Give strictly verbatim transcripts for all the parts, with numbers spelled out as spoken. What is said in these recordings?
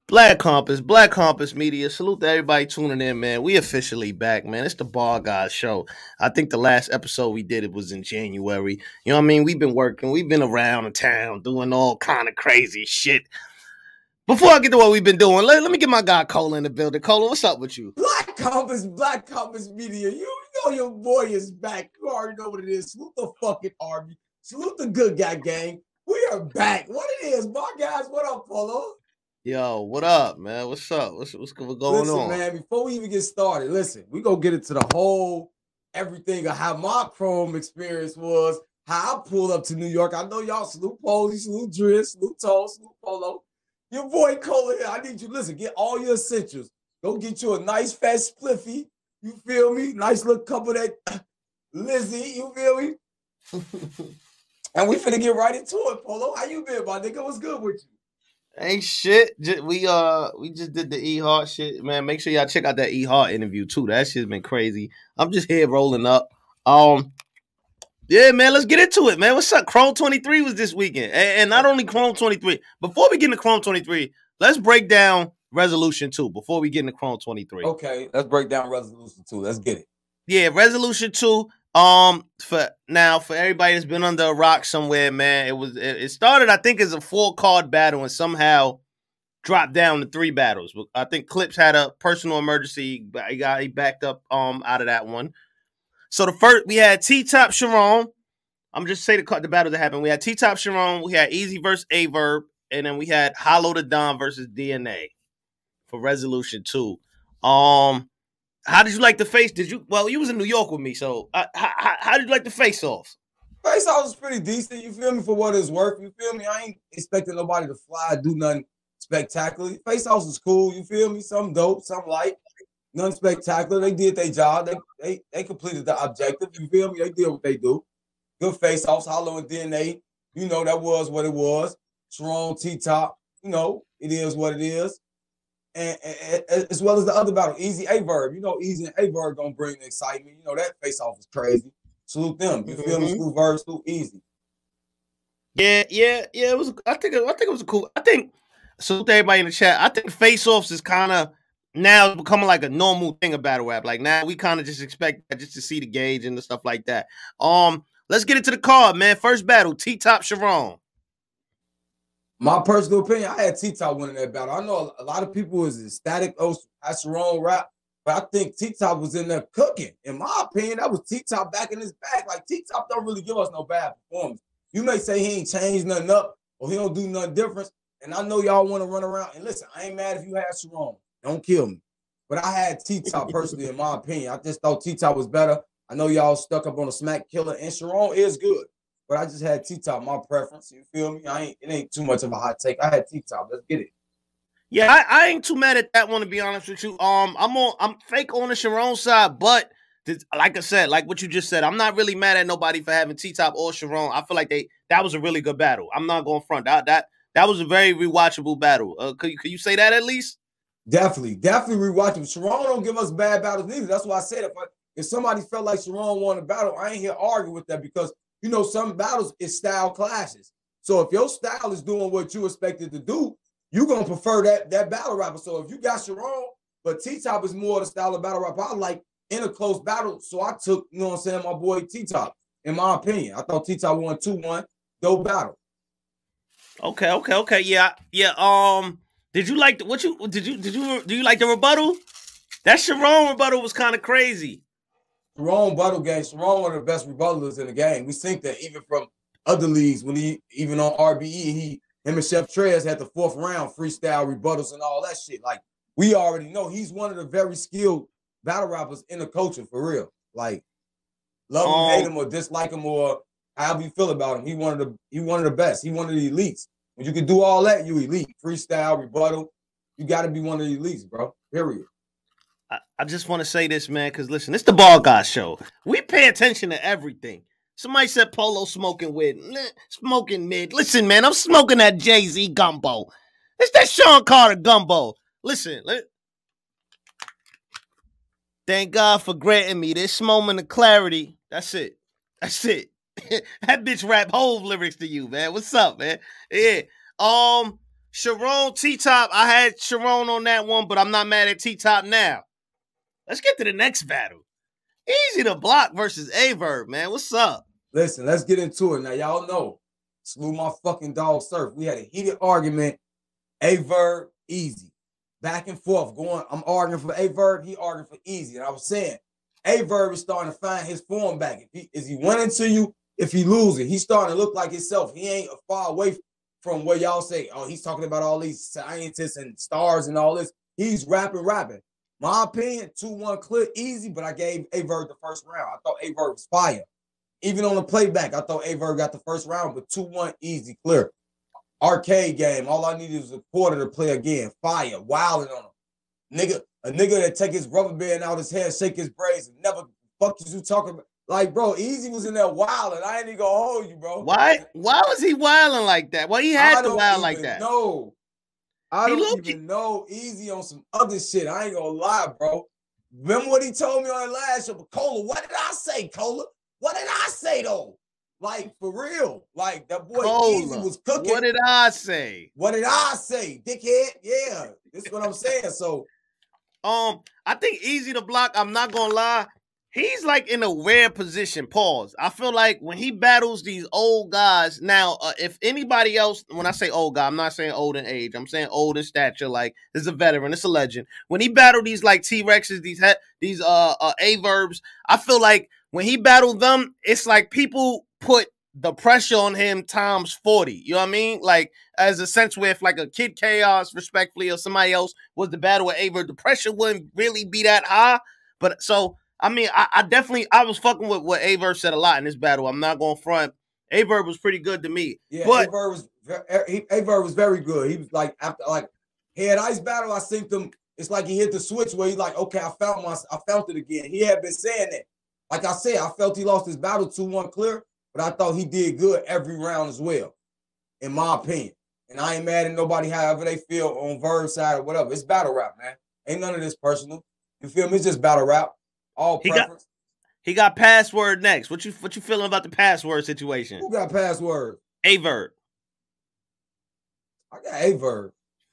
Black Compass, Black Compass Media. Salute to everybody tuning in, man. We officially back, man. It's the Bar Guys show. I think the last episode we did it was in January. You know what I mean? We've been working. We've been around the town doing all kind of crazy shit. Before I get to what we've been doing, let, let me get my guy Cola in the building. Cola, what's up with you? Black Compass, Black Compass Media. You know your boy is back. You already know what it is. Salute the fucking army. Salute the good guy gang. We are back. What it is, my guys. What up, Polo? Yo, what up, man? What's up? What's what's going listen, on? Man, before we even get started, listen, we gonna get into the whole everything of how my Chrome experience was, how I pulled up to New York. I know y'all salute Posey, salute Driz, salute Toll, salute Polo. Your boy Cola here. I need you. Listen, get all your essentials. Go get you a nice fat spliffy. You feel me? Nice little cup of that Lizzie. You feel me? And we finna get right into it, Polo. How you been, my nigga? What's good with you? Ain't shit. Just, we uh we just did the E Hart shit, man. Make sure y'all check out that E Hart interview too. That shit's been crazy. I'm just here rolling up. Um, yeah, man. Let's get into it, man. What's up? Chrome twenty-three was this weekend, and, and not only Chrome twenty-three. Before we get into Chrome twenty-three, let's break down Resolution two. Before we get into Chrome twenty-three, okay, let's break down Resolution two. Let's get it. Yeah, Resolution two. Um, for now, for everybody that's been under a rock somewhere, man, it was it, it started, I think, as a four card battle and somehow dropped down to three battles. I think Clips had a personal emergency. He got he backed up um out of that one. So the first we had T Top Sharon. I'm just say the the battle that happened. We had T Top Sharon. We had Easy versus A Verb, and then we had Hollow the Don versus D N A for Resolution two. Um. How did you like the face? Did you? Well, you was in New York with me, so uh, how, how, how did you like the face off? Face off was pretty decent. You feel me? For what it's worth. You feel me? I ain't expecting nobody to fly, do nothing spectacular. Face off was cool. You feel me? Some dope, some light, nothing spectacular. They did their job. They they they completed the objective. You feel me? They did what they do. Good face offs. Hollow and D N A. You know that was what it was. Sharon, T Top. You know it is what it is. And, and, and as well as the other battle, Easy A Verb. You know, Easy and A Verb gonna bring the excitement. You know, that face off was crazy. Salute them. You mm-hmm. feel me? Salute Verb, salute Easy. Yeah, yeah, yeah. It was. I think. I think it was a cool. I think. Salute to everybody in the chat. I think face offs is kind of now becoming like a normal thing of battle rap. Like now we kind of just expect that just to see the gauge and the stuff like that. Um, let's get into the card, man. First battle, T Top Sharon. My personal opinion, I had T-Top winning that battle. I know a lot of people was ecstatic of Sharon rap, but I think T-Top was in there cooking. In my opinion, that was T-Top back in his bag. Like, T-Top don't really give us no bad performance. You may say he ain't changed nothing up or he don't do nothing different, and I know y'all want to run around. And listen, I ain't mad if you had Sharon. Don't kill me. But I had T-Top personally, in my opinion. I just thought T-Top was better. I know y'all stuck up on a smack killer, and Sharon is good. But I just had T-Top, my preference. You feel me? I ain't. It ain't too much of a hot take. I had T-Top. Let's get it. Yeah, I, I ain't too mad at that one, to be honest with you. Um, I'm on. I'm fake on the Sharon side, but this, like I said, like what you just said, I'm not really mad at nobody for having T-Top or Sharon. I feel like they that was a really good battle. I'm not going front. That that that was a very rewatchable battle. Uh, could you could you say that at least? Definitely, definitely rewatchable. Sharon don't give us bad battles neither. That's why I said if I, if somebody felt like Sharon won a battle, I ain't here arguing with that because. You know, some battles is style clashes. So if your style is doing what you expected to do, you're going to prefer that, that battle rapper. So if you got Sharon, but T-Top is more the style of battle rapper I like in a close battle. So I took, you know what I'm saying, my boy T-Top, in my opinion. I thought T-Top won two one. Dope battle. Okay, okay, okay. Yeah, yeah. Um, did you like the, what you, did you, did you, do you like the rebuttal? That Sharon rebuttal was kind of crazy. Sharon battle game. Sharon one of the best rebuttalers in the game. We think that even from other leagues, when he even on R B E, he him and Chef Trez had the fourth round freestyle rebuttals and all that shit. Like we already know he's one of the very skilled battle rappers in the culture for real. Like love him, um, hate him, or dislike him, or however you feel about him. He one of the he one of the best. He one of the elites. When you can do all that, you elite. Freestyle, rebuttal, you got to be one of the elites, bro. Period. I, I just want to say this, man, because listen, it's the Ball Guys show. We pay attention to everything. Somebody said Polo smoking with, smoking mid. Listen, man, I'm smoking that Jay-Z gumbo. It's that Sean Carter gumbo. Listen, let, thank God for granting me this moment of clarity. That's it. That's it. That bitch rap whole lyrics to you, man. What's up, man? Yeah. Um, Sharon, T-Top, I had Sharon on that one, but I'm not mad at T-Top now. Let's get to the next battle. Easy to Block versus Averb, man. What's up? Listen, let's get into it. Now, y'all know, slew my fucking dog Surf. We had a heated argument. Averb, Easy. Back and forth, going, I'm arguing for Averb, he arguing for Easy. And I was saying, Averb is starting to find his form back. If he, is he winning to you? If he losing, he's starting to look like himself. He ain't far away from where y'all say, oh, he's talking about all these scientists and stars and all this. He's rapping, rapping. My opinion, two one clear, Easy, but I gave Averb the first round. I thought Averb was fire. Even on the playback, I thought Averb got the first round, but two one, Easy, clear. Arcade game, all I needed was a quarter to play again. Fire, wilding on him. Nigga, a nigga that take his rubber band out his head, shake his braids, and never fuck you talking about. Like, bro, Easy was in there wilding. I ain't even gonna hold you, bro. Why? Why was he wilding like that? Well, he had to wild like that. No, I don't even know Easy on some other shit. I ain't gonna lie, bro. Remember what he told me on the last show? But Cola, what did I say, Cola? What did I say though? Like, for real. Like, that boy Cola, Easy was cooking. What did I say? What did I say? Dickhead? Yeah. This is what I'm saying. So um, I think Easy to Block, I'm not gonna lie. He's like in a rare position. Pause. I feel like when he battles these old guys, now, uh, if anybody else, when I say old guy, I'm not saying old in age. I'm saying old in stature. Like, this is a veteran. It's a legend. When he battled these like T-Rexes, these he- these uh, uh Averbs, I feel like when he battled them, it's like people put the pressure on him times forty. You know what I mean? Like, as a sense where if like a Kid Chaos, respectfully, or somebody else was to battle with Averb, the pressure wouldn't really be that high. But so. I mean, I, I definitely, I was fucking with what Averb said a lot in this battle. I'm not going to front. Averb was pretty good to me. Yeah, but Averb was, Averb was very good. He was like, after like, Head Ice battle, I synced him. It's like he hit the switch where he's like, okay, I found my, I felt it again. He had been saying that. Like I said, I felt he lost his battle two one clear, but I thought he did good every round as well, in my opinion. And I ain't mad at nobody, however they feel on Verb's side or whatever. It's battle rap, man. Ain't none of this personal. You feel me? It's just battle rap. All he preference. got he got Password next. What you what you feeling about the Password situation? Who got Password? Averb. I got Averb.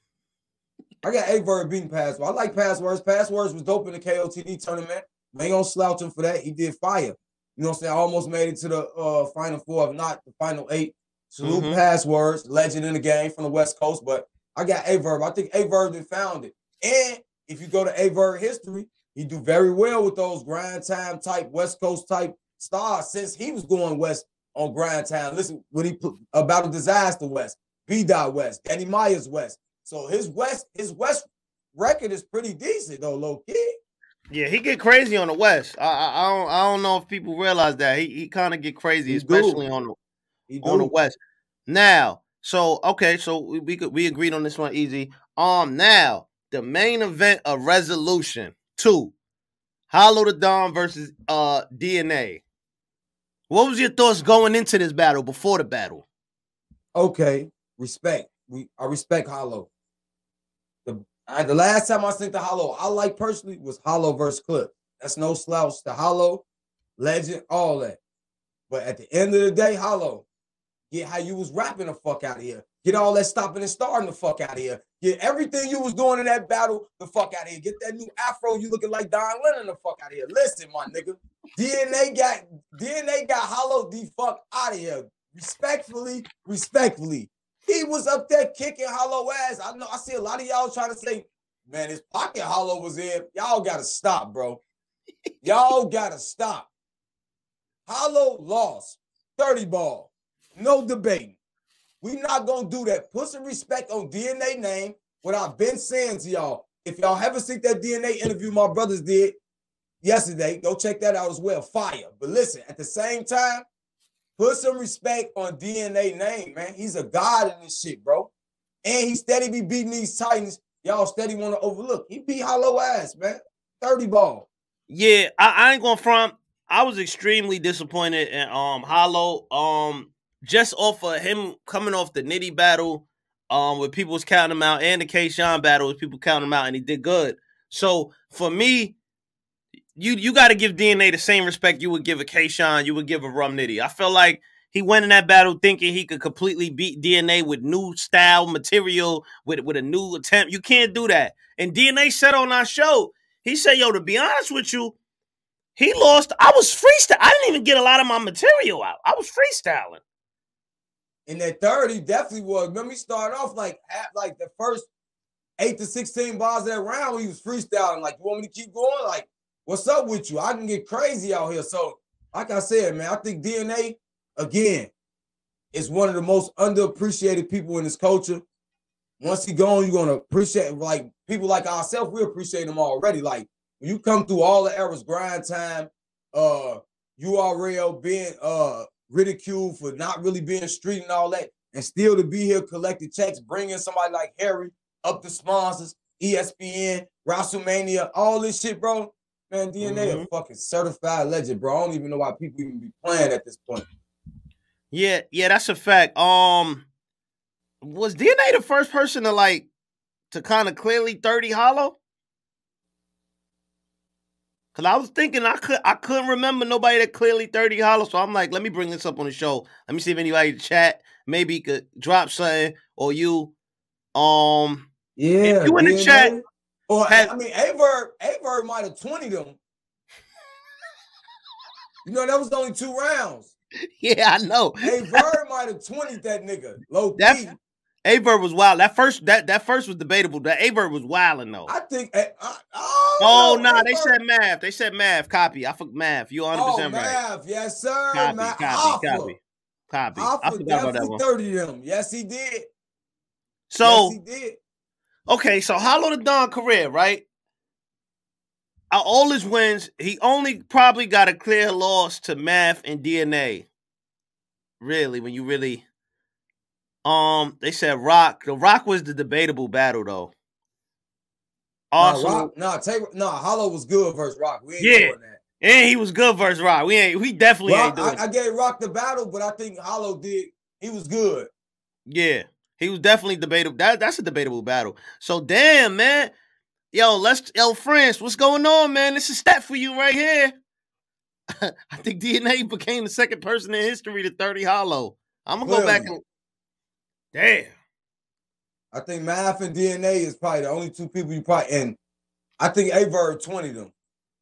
I got Averb beating Password. I like Passwords. Passwords was dope in the K O T D tournament. I ain't gonna slouch him for that. He did fire. You know what I'm saying? I almost made it to the uh, final four, if not the final eight. Salute mm-hmm. Passwords, legend in the game from the West Coast. But I got Averb. I think Averb done found it. And if you go to Averb history, he do very well with those grind time type, West Coast type stars since he was going west on grind time. Listen, when he put about a disaster west, B-Dot West, Danny Myers West. So his West, his West record is pretty decent though, low key. Yeah, he get crazy on the West. I I, I don't I don't know if people realize that. He he kind of get crazy, he especially do. on the he on do. the West. Now, so okay, so we, we could we agreed on this one easy. Um now the main event of Resolution two, Hollow Da Don versus uh D N A. What was your thoughts going into this battle before the battle? Okay, respect. We I respect Hollow. The I, the last time I seen the Hollow, I like personally was Hollow versus Clip. That's no slouch. The Hollow, legend, all that. But at the end of the day, Hollow, get how you was rapping the fuck out of here. Get all that stopping and starting the fuck out of here. Get everything you was doing in that battle the fuck out of here. Get that new afro, you looking like Don Lennon the fuck out of here. Listen, my nigga. D N A got D N A got Hollow the fuck out of here. Respectfully, respectfully. He was up there kicking Hollow ass. I know I see a lot of y'all trying to say, man, his pocket Hollow was in. Y'all gotta stop, bro. Y'all gotta stop. Hollow lost. thirty ball. No debating. We not gonna do that. Put some respect on D N A name. What I've been saying to y'all. If y'all haven't seen that D N A interview my brothers did yesterday, go check that out as well. Fire. But listen, at the same time, put some respect on D N A name, man. He's a god in this shit, bro. And he steady be beating these Titans. Y'all steady want to overlook. He beat Hollow ass, man. thirty ball. Yeah, I, I ain't going front. I was extremely disappointed in um Hollow. Um, just off of him coming off the Nitty battle, um, where people was counting him out, and the K-Shine battle, with people counting him out, and he did good. So for me, you you got to give D N A the same respect you would give a K-Shine, you would give a Rum Nitty. I feel like he went in that battle thinking he could completely beat D N A with new style material, with, with a new attempt. You can't do that. And D N A said on our show, he said, yo, to be honest with you, he lost. I was freestyle. I didn't even get a lot of my material out. I was freestyling. In that third, he definitely was. Remember, he started off like at, like the first eight to sixteen bars of that round, he was freestyling. Like, you want me to keep going? Like, what's up with you? I can get crazy out here. So, like I said, man, I think D N A, again, is one of the most underappreciated people in this culture. Once he gone, you're going to appreciate, like, people like ourselves, we appreciate him already. Like, when you come through all the eras, grind time, uh, U R L, being uh, ridiculed for not really being street and all that, and still to be here collecting checks, bringing somebody like Harry up the sponsors, E S P N, WrestleMania, all this shit, bro. Man, D N A mm-hmm. a fucking certified legend, bro. I don't even know why people even be playing at this point. Yeah, yeah, that's a fact. Um, was D N A the first person to like to kind of clearly thirty hollow? Cause I was thinking I could I couldn't remember nobody that clearly thirty hollow. So I'm like, let me bring this up on the show. Let me see if anybody in the chat maybe could drop something or you. Um, yeah, if you in the D N A, chat. Or had, I mean, Averb, Averb might have twenty'd them. You know, that was only two rounds. Yeah, I know. Averb might have twenty'd that nigga. Low key. Averb was wild. That first, that that first was debatable. That Averb was wilding though. I think. I, I, oh, oh no, nah, Averb. they said math. They said math. Copy. I forgot math. You one hundred percent oh, right. Math, yes sir. Copy. Math. Copy. Alpha. Copy. Copy. Alpha I forgot about that one. thirty of them. Yes, he did. So yes, he did. Okay, so Hollow the Don career, right? Our oldest wins, he only probably got a clear loss to Math and D N A. Really, when you really um they said Rock. The Rock was the debatable battle though. Also, no, Rock, no, take no, Hollow was good versus Rock. We ain't yeah, doing that. And he was good versus Rock. We ain't we definitely well, ain't doing I, I gave Rock the battle, but I think Hollow did. He was good. Yeah. He was definitely debatable. That, that's a debatable battle. So, damn, man. Yo, let's, yo, friends, what's going on, man? This is stat for you right here. I think D N A became the second person in history to thirty hollow. I'm going to go back and. Damn. I think Math and D N A is probably the only two people you probably. And I think Averb twenty'd them.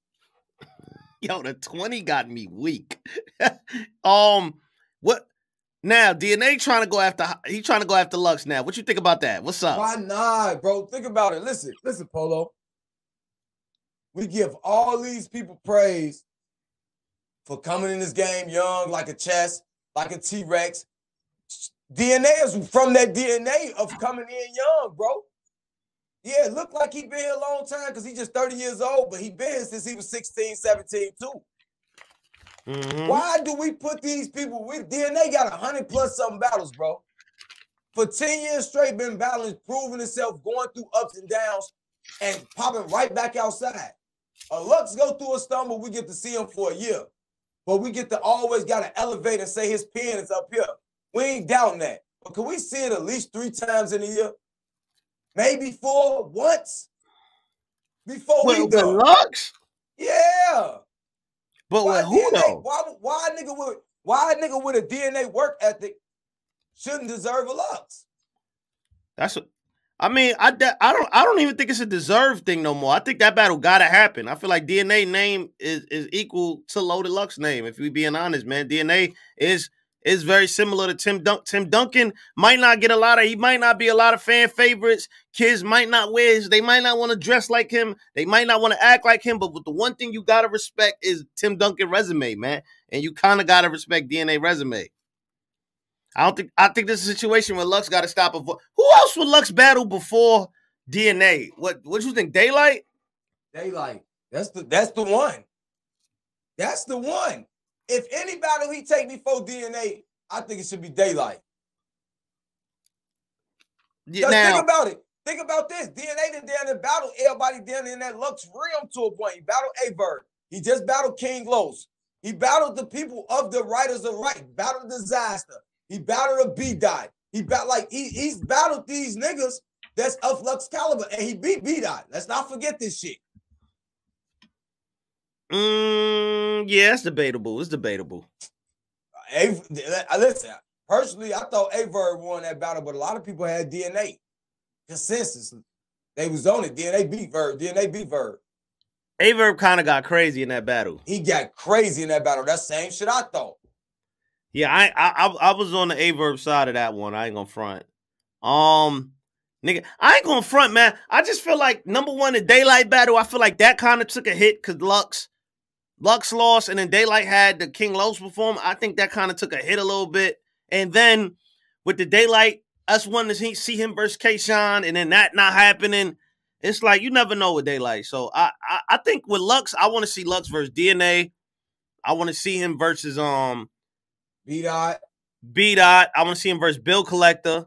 Yo, the twenty got me weak. um, what? Now, D N A trying to go after he trying to go after Lux now. What you think about that? What's up? Why not, bro? Think about it. Listen, listen, Polo. We give all these people praise for coming in this game young, like a chess, like a T-Rex. D N A is from that D N A of coming in young, bro. Yeah, it looked like he been here a long time because he's just thirty years old, but he been here since he was sixteen, seventeen, too. Mm-hmm. Why do we put these people with D N A got one hundred plus something battles, bro? For ten years straight, been battling, proving himself, going through ups and downs, and popping right back outside. A Lux go through a stumble, we get to see him for a year. But we get to always got to elevate and say his pen is up here. We ain't doubting that. But can we see it at least three times in a year? Maybe four, once? Before Wait, we do. Lux? Yeah. But why with who D N A, though? Why, why a nigga with why a nigga with a D N A work ethic shouldn't deserve a Lux? That's what I mean. I I don't I don't even think it's a deserved thing no more. I think that battle gotta happen. I feel like D N A name is is equal to Loaded Lux name. If we being honest, man, D N A is is very similar to Tim Dun- Tim Duncan. Might not get a lot of. He might not be a lot of fan favorites. Kids might not wear his. They might not want to dress like him. They might not want to act like him. But the one thing you gotta respect is Tim Duncan resume, man. And you kind of gotta respect D N A resume. I don't think. I think this is a situation where Lux got to stop. Avo- Who else would Lux battle before D N A? What? What you think? Daylight? Daylight. That's the. That's the one. That's the one. If any battle he take before D N A, I think it should be Daylight. Yeah, now, think about it. Think about this. D N A done down in battle everybody down in that Lux realm to a point. He battled Averb. He just battled King Los. He battled the people of the Writers of Right. Battled Disaster. He battled a B-Dot. He battled like he, he's battled these niggas that's of Lux caliber, and he beat B-Dot. Let's not forget this shit. Mm, yeah, it's debatable. It's debatable. A, listen, personally, I thought Averb won that battle, but a lot of people had D N A consensus. They was on it. D N A beat Verb. D N A beat Verb. Averb kind of got crazy in that battle. He got crazy in that battle. That same shit I thought. Yeah, I I I was on the Averb side of that one. I ain't gonna front. Um, nigga, I ain't gonna front, man. I just feel like number one, the Daylight battle. I feel like that kind of took a hit because Lux, Lux lost, and then Daylight had the King Los perform. I think that kind of took a hit a little bit. And then with the Daylight, us wanting to see him versus K-Shine, and then that not happening. It's like you never know with Daylight. So I, I I think with Lux, I want to see Lux versus D N A. I want to see him versus um B-Dot. B-Dot. I want to see him versus Bill Collector.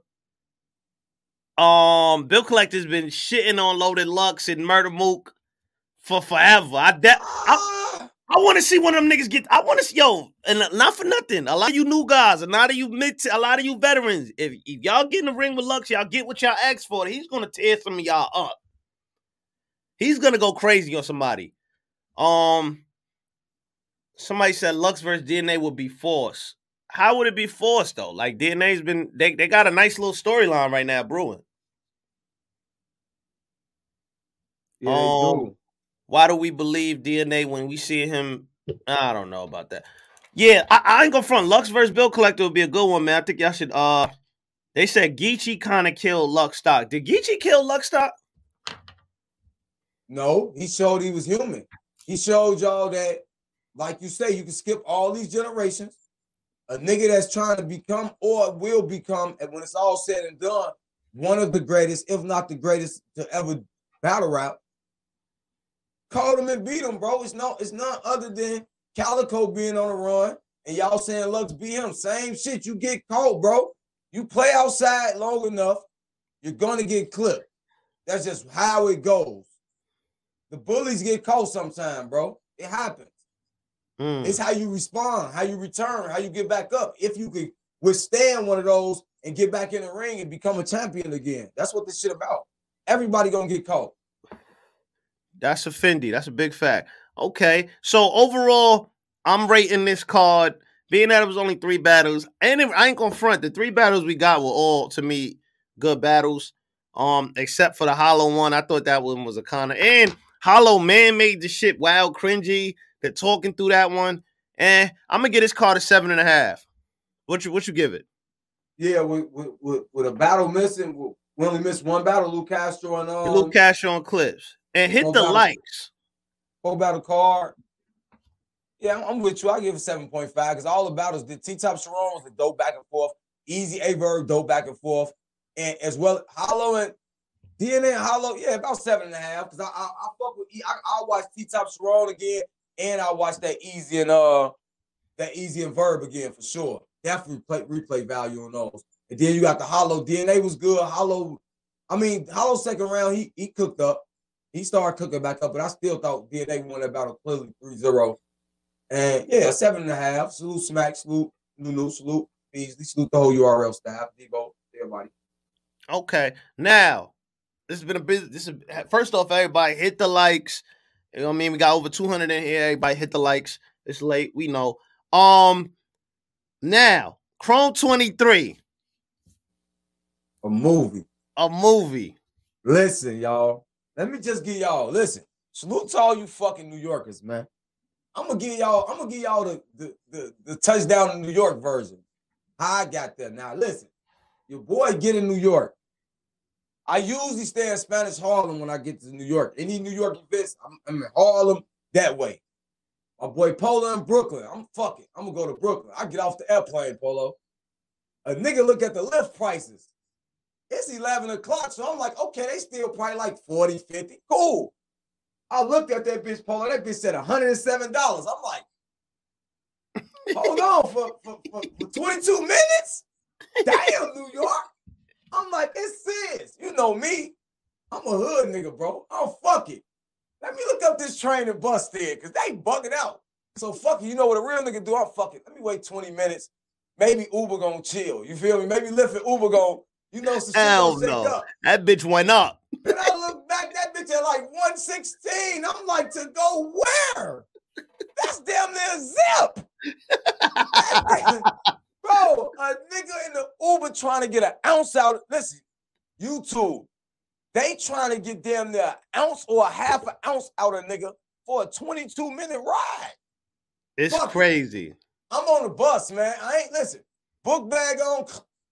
Um, Bill Collector's been shitting on Loaded Lux and Murder Mook for forever. I de- I, I want to see one of them niggas get. I want to see yo, and not for nothing. A lot of you new guys, a lot of you mid, a lot of you veterans. If, if y'all get in the ring with Lux, y'all get what y'all asked for. He's gonna tear some of y'all up. He's gonna go crazy on somebody. Um, somebody said Lux versus D N A would be forced. How would it be forced though? Like D N A's been they they got a nice little storyline right now brewing. Yeah, um, they do. Why do we believe D N A when we see him? I don't know about that. Yeah, I, I ain't gonna front. Lux versus Bill Collector would be a good one, man. I think y'all should. Uh, they said Geechee kind of killed Lux Stock. Did Geechee kill Lux Stock? No, he showed he was human. He showed y'all that, like you say, you can skip all these generations. A nigga that's trying to become or will become, and when it's all said and done, one of the greatest, if not the greatest, to ever battle rap. Called him and beat him, bro. It's no, it's none other than Calico being on the run, and y'all saying Lux beat him. Same shit. You get caught, bro. You play outside long enough, you're gonna get clipped. That's just how it goes. The bullies get caught sometime, bro. It happens. Mm. It's how you respond, how you return, how you get back up. If you could withstand one of those and get back in the ring and become a champion again. That's what this shit about. Everybody gonna get caught. That's a Fendi. That's a big fact. Okay. So overall, I'm rating this card, being that it was only three battles. And I ain't gonna front. The three battles we got were all, to me, good battles. Um, except for the Hollow one. I thought that one was a kind of, and Hollow man made the shit wild, cringy. They're talking through that one. And I'm gonna get this card a seven and a half. What you what you give it? Yeah, with with, with, with a battle missing, we only missed one battle, Luke Castro and um Luke Castro and Clips. And hit the battle, likes. Whole battle card. Yeah, I'm, I'm with you. I give it seven point five because all the battles, the T-Top Sharon was the dope back and forth. Easy Averb, dope back and forth. And as well, Hollow and D N A and Hollow, yeah, about seven and a half. Because I, I I fuck with I I'll watch T-Top Sharon again, and I'll watch that Easy and uh that Easy and Verb again for sure. Definitely play, replay value on those. And then you got the Hollow. D N A was good. Hollow, I mean, Hollow second round, he he cooked up. He started cooking back up, but I still thought D N A won that battle clearly three zero. And yeah, seven and a half. Salute Smack, salute Nunu, salute Beasley, salute the whole U R L staff, Debo, everybody. Okay. Now, this has been a busy, this is, first off, everybody hit the likes. You know what I mean? We got over two hundred in here. Everybody hit the likes. It's late. We know. Um, now, Chrome twenty-three. A movie. A movie. Listen, y'all. Let me just give y'all, listen, salute to all you fucking New Yorkers, man. I'm gonna give y'all, I'm gonna give y'all the, the, the, the touchdown in New York version. How I got there. Now, listen, your boy get in New York. I usually stay in Spanish Harlem when I get to New York. Any New York events, I'm, I'm in Harlem that way. My boy Polo in Brooklyn. I'm fucking, I'm gonna go to Brooklyn. I get off the airplane, Polo. A nigga look at the lift prices. It's eleven o'clock, so I'm like, okay, they still probably like forty, fifty. Cool. I looked at that bitch, Polo. That bitch said one hundred seven dollars. I'm like, hold on, for, for, for, for twenty-two minutes? Damn, New York. I'm like, it's serious. You know me. I'm a hood nigga, bro. Oh, fuck it. Let me look up this train and bus there, because they bugging out. So fuck it. You know what a real nigga do? I'm fuck it. Let me wait twenty minutes. Maybe Uber gonna chill. You feel me? Maybe Lyft and Uber gonna, you know, some shit Hell gonna no. shake up. That bitch went up. And I look back, that bitch at like one sixteen. I'm like, to go where? That's damn near zip. Bro, a nigga in the Uber trying to get an ounce out. Listen, YouTube, they trying to get damn near an ounce or a half an ounce out of nigga for a twenty-two minute ride. It's Fuck crazy. It. I'm on the bus, man. I ain't, listen, book bag on,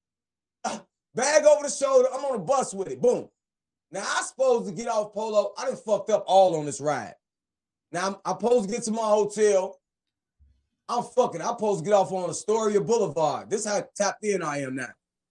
bag over the shoulder. I'm on the bus with it. Boom. Now, I supposed to get off Polo. I done fucked up all on this ride. Now, I'm, I'm supposed to get to my hotel. I'm fucking, I'm supposed to get off on Astoria Boulevard. This is how tapped in I am now.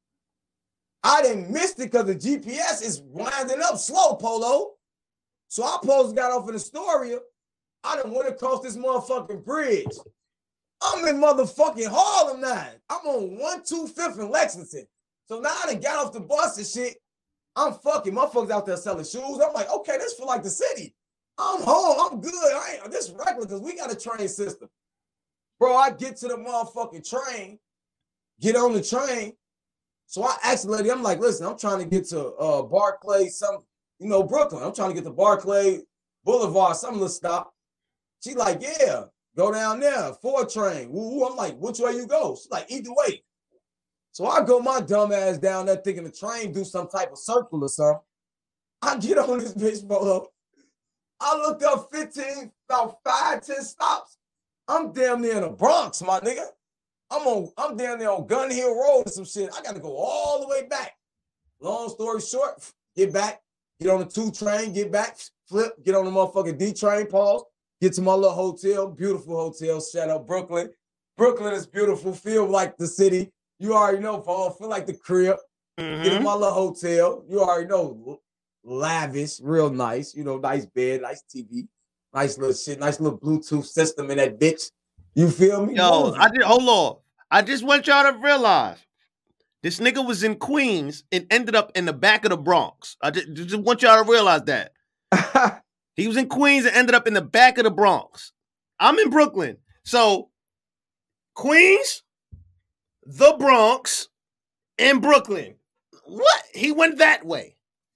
I didn't miss it because the G P S is winding up slow, Polo. So I supposed to got off in Astoria. I done went across this motherfucking bridge. I'm in motherfucking Harlem now. I'm on one two fifth in Lexington. So now I done got off the bus and shit. I'm fucking, motherfuckers out there selling shoes. I'm like, okay, this feel like the city. I'm home. I'm good. I ain't, this regular because we got a train system. Bro, I get to the motherfucking train, get on the train. So I asked the lady, I'm like, listen, I'm trying to get to uh, Barclay, some, you know, Brooklyn. I'm trying to get to Barclay Boulevard, some little stop. She like, yeah, go down there, four train. Woo, I'm like, which way you go? She's like, either way. So I go my dumb ass down there thinking the train do some type of circle or something. I get on this bitch, bro. I look up fifteen, about five, ten stops. I'm damn near in the Bronx, my nigga. I'm on, I'm down there on Gun Hill Road or some shit. I gotta go all the way back. Long story short, get back, get on the two train, get back, flip, get on the motherfucking D train, pause, get to my little hotel, beautiful hotel, shout out Brooklyn. Brooklyn is beautiful, feel like the city. You already know, Paul, feel like the crib. Mm-hmm. Get in my little hotel. You already know, lavish, real nice, you know, nice bed, nice T V, nice little shit, nice little Bluetooth system in that bitch. You feel me? Yo, Movie. I did. Hold on. I just want y'all to realize this nigga was in Queens and ended up in the back of the Bronx. I just, just want y'all to realize that. He was in Queens and ended up in the back of the Bronx. I'm in Brooklyn. So, Queens, the Bronx, and Brooklyn. What? He went that way.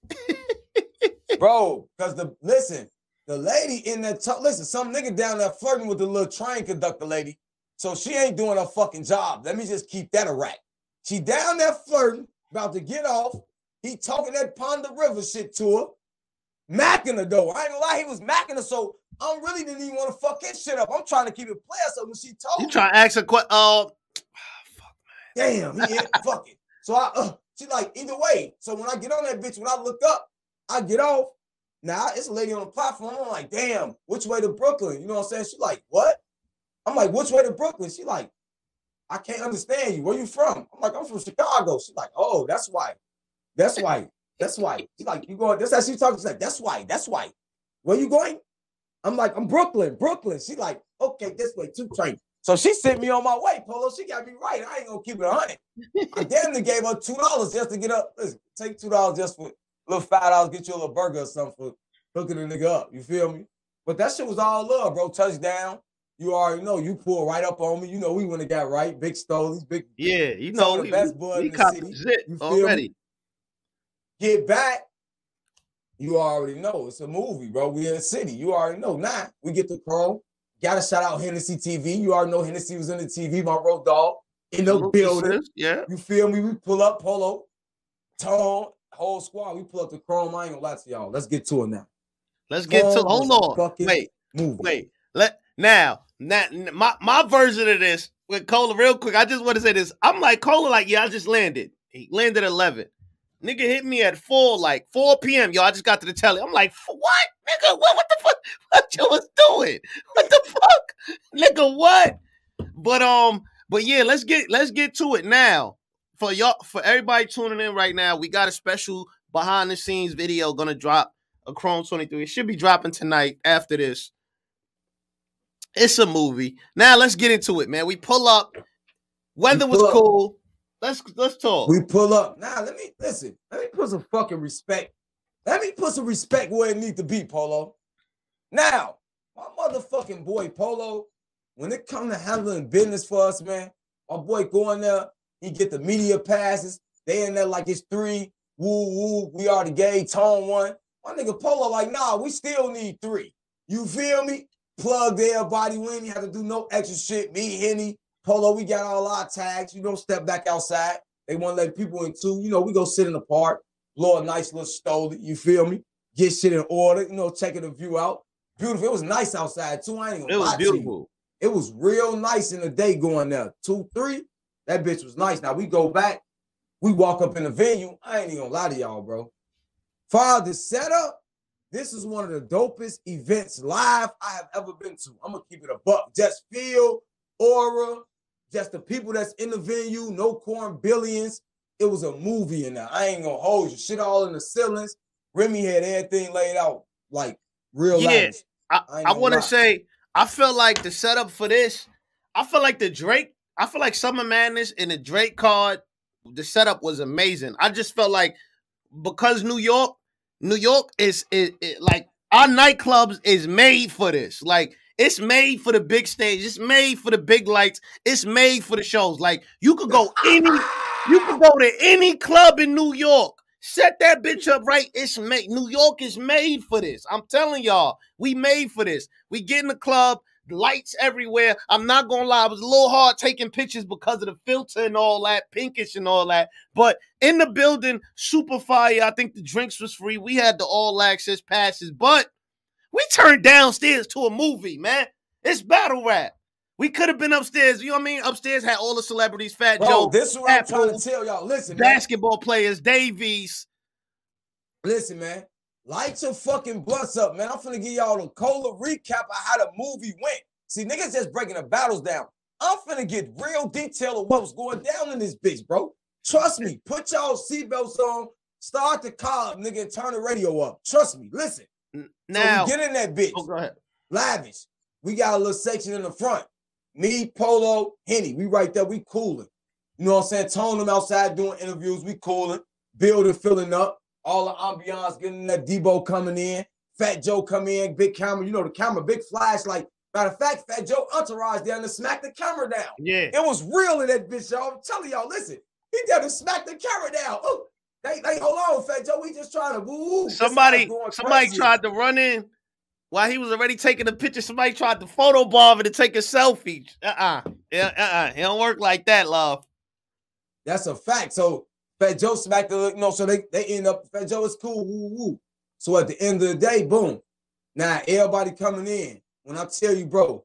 Bro, because the, listen, the lady in that, t- listen, some nigga down there flirting with the little train conductor lady. So she ain't doing her fucking job. Let me just keep that a rack. She down there flirting, about to get off. He talking that Pond River shit to her. Macking her though. I ain't gonna lie, he was macking her. So I really didn't even want to fuck his shit up. I'm trying to keep it player. So when she told you me. trying to ask her question? Oh, fuck, man. Damn, he hit, fuck it. So I, uh, she like, either way. So when I get on that bitch, when I look up, I get off. Now it's a lady on the platform. I'm like, damn, which way to Brooklyn? You know what I'm saying? She like, what? I'm like, which way to Brooklyn? She like, I can't understand you. Where you from? I'm like, I'm from Chicago. She's like, oh, that's why. That's why. That's why. She's like, you going, that's how she talking. She's like, that's why. That's why. Where you going? I'm like, I'm Brooklyn, Brooklyn. She like, okay, this way, two trains. So she sent me on my way, Polo. She got me right. I ain't gonna keep it a hundred. I damn near gave her two dollars just to get up. Listen, take two dollars just for a little five dollars, get you a little burger or something for hooking the nigga up. You feel me? But that shit was all love, bro. Touchdown. You already know you pulled right up on me. You know we wouldn't have got right. Big Stolies, big. Yeah, you know the best bud in the city. You already. Me? Get back. You already know it's a movie, bro. We in the city. You already know. Nah, we get the Chrome. Got to shout out Hennessy T V. You already know Hennessy was in the T V. My road dog in the building. Yeah. You feel me? We pull up Polo, Tone, whole squad. We pull up the Chrome. I ain't gonna lie to y'all. Let's get to it now. Let's get Chrome to. Hold on. Wait. Movie. Wait. Let now. Now my my version of this with Cola real quick. I just want to say this. I'm like Cola. Like yeah, I just landed. He landed at eleven. Nigga hit me at four, like four p.m. Yo, I just got to the telly. I'm like, what? Nigga, what, what the fuck? What you was doing? What the fuck? Nigga, what? But um, but yeah, let's get let's get to it now. For y'all, for everybody tuning in right now, we got a special behind the scenes video gonna drop a Chrome twenty-three. It should be dropping tonight after this. It's a movie. Now let's get into it, man. We pull up. Weather was cool. Let's let's talk. We pull up. Now, let me listen. Let me put some fucking respect. Let me put some respect where it needs to be, Polo. Now, my motherfucking boy Polo, when it comes to handling business for us, man, my boy go in there, he get the media passes. They in there like it's three. Woo woo. We already gave Tone one. My nigga Polo like, nah, we still need three. You feel me? plugged everybody. We ain't have to do no extra shit. Me, Henny, Polo, we got all our tags. You don't step back outside. They want to let people in too. You know, we go sit in the park, blow a nice little stove. You feel me? Get shit in order. You know, checking the view out. Beautiful. It was nice outside too. I ain't gonna It was lie beautiful. to you. It was real nice in the day going there. Two, three. That bitch was nice. Now we go back. We walk up in the venue. I ain't even gonna lie to y'all, bro. For the setup, this is one of the dopest events live I have ever been to. I'm gonna keep it a buck. Just feel, aura, just the people that's in the venue, no corn billions. It was a movie in there. I ain't gonna hold you. Shit all in the ceilings. Remy had everything laid out like real yeah, lavish. I, I, I want to say, I feel like the setup for this, I feel like the Drake, I feel like Summer Madness and the Drake card, the setup was amazing. I just felt like because New York, New York is, is, is like our nightclubs is made for this. Like it's made for the big stage. It's made for the big lights. It's made for the shows. Like you could go any, you could go to any club in New York. Set that bitch up right. It's made. New York is made for this. I'm telling y'all, we made for this. We get in the club, lights everywhere. I'm not gonna lie, it was a little hard taking pictures because of the filter and all that, pinkish and all that. But in the building, super fire. I think the drinks was free. We had the all access passes, but we turned downstairs to a movie, man. It's battle rap. We could have been upstairs. You know what I mean? Upstairs had all the celebrities, Fat Bro, Joe. this is what Apple, I'm trying to tell y'all. Listen, basketball man. players, Davies. Listen, man. Light your fucking blunts up, man. I'm finna give y'all a cola recap of how the movie went. See, niggas just breaking the battles down. I'm finna get real detail of what was going down in this bitch, bro. Trust me. Put y'all seatbelts on. Start the car up, nigga, and turn the radio up. Trust me. Listen. Now, so we get in that bitch. Oh, go ahead. Lavish. We got a little section in the front. Me, Polo, Henny. We right there. We cooling. You know what I'm saying? Tone them outside doing interviews. We cooling. Building, filling up. All the ambiance, getting that Debo coming in. Fat Joe come in. Big camera. You know the camera. Big flashlight. Matter of fact, Fat Joe entourage down to smack the camera down. Yeah. It was real in that bitch, y'all. I'm telling y'all, listen. He down to smack the camera down. Oh, they, they, hold on, Fat Joe. We just trying to woo. Somebody, somebody tried to run in while he was already taking a picture. Somebody tried to photo bomb it to take a selfie. Uh-uh. Yeah, uh-uh. It don't work like that, love. That's a fact. So Fat Joe smacked the, you know, so they, they end up, Fat Joe is cool, woo, woo. So at the end of the day, boom. Now everybody coming in. When I tell you, bro,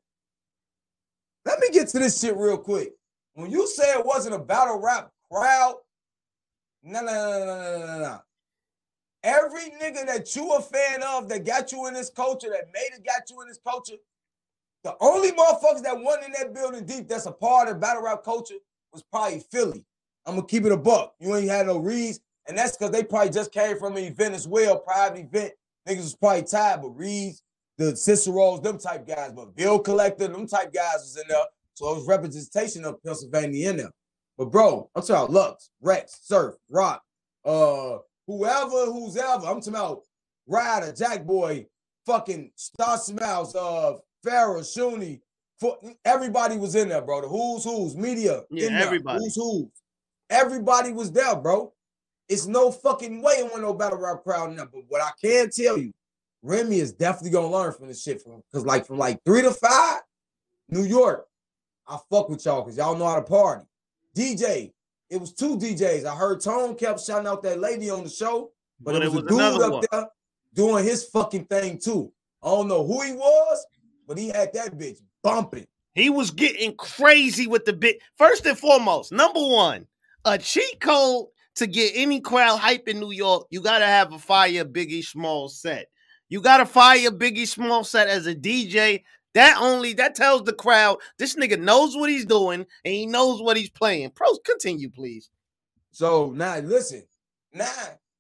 let me get to this shit real quick. When you say it wasn't a battle rap crowd, no, no, no, no, no, no, no. Every nigga that you a fan of that got you in this culture, that made it got you in this culture, the only motherfuckers that won in that building deep that's a part of battle rap culture was probably Philly. I'm gonna keep it a buck. You ain't had no Reeds, and that's because they probably just came from an event as well, private event. Niggas was probably tired, but Reeds, the Ciceros, them type guys, but Bill Collector, them type guys was in there. So it was representation of Pennsylvania in there. But bro, I'm talking about Lux, Rex, Surf, Rock, uh, whoever, who's ever. I'm talking about Ryder, Jack Boy, fucking Star Smiles, uh, Farrah, Shuni. Everybody was in there, bro. The who's who's, media, yeah, in there. everybody. Who's who's. Everybody was there, bro. It's no fucking way it went no battle rap crowd in there. But what I can tell you, Remy is definitely gonna learn from this shit from because like from like three to five, New York, I fuck with y'all because y'all know how to party. D J, it was two D Js. I heard Tone kept shouting out that lady on the show, but, but it was, it was a dude up one. there doing his fucking thing too. I don't know who he was, but he had that bitch bumping. He was getting crazy with the bit. First and foremost, number one, a cheat code to get any crowd hype in New York, you gotta have a fire Biggie Small set. You got to fire Biggie Small set as a D J. That only, that tells the crowd, this nigga knows what he's doing and he knows what he's playing. Pros, continue, please. So now, listen. Now,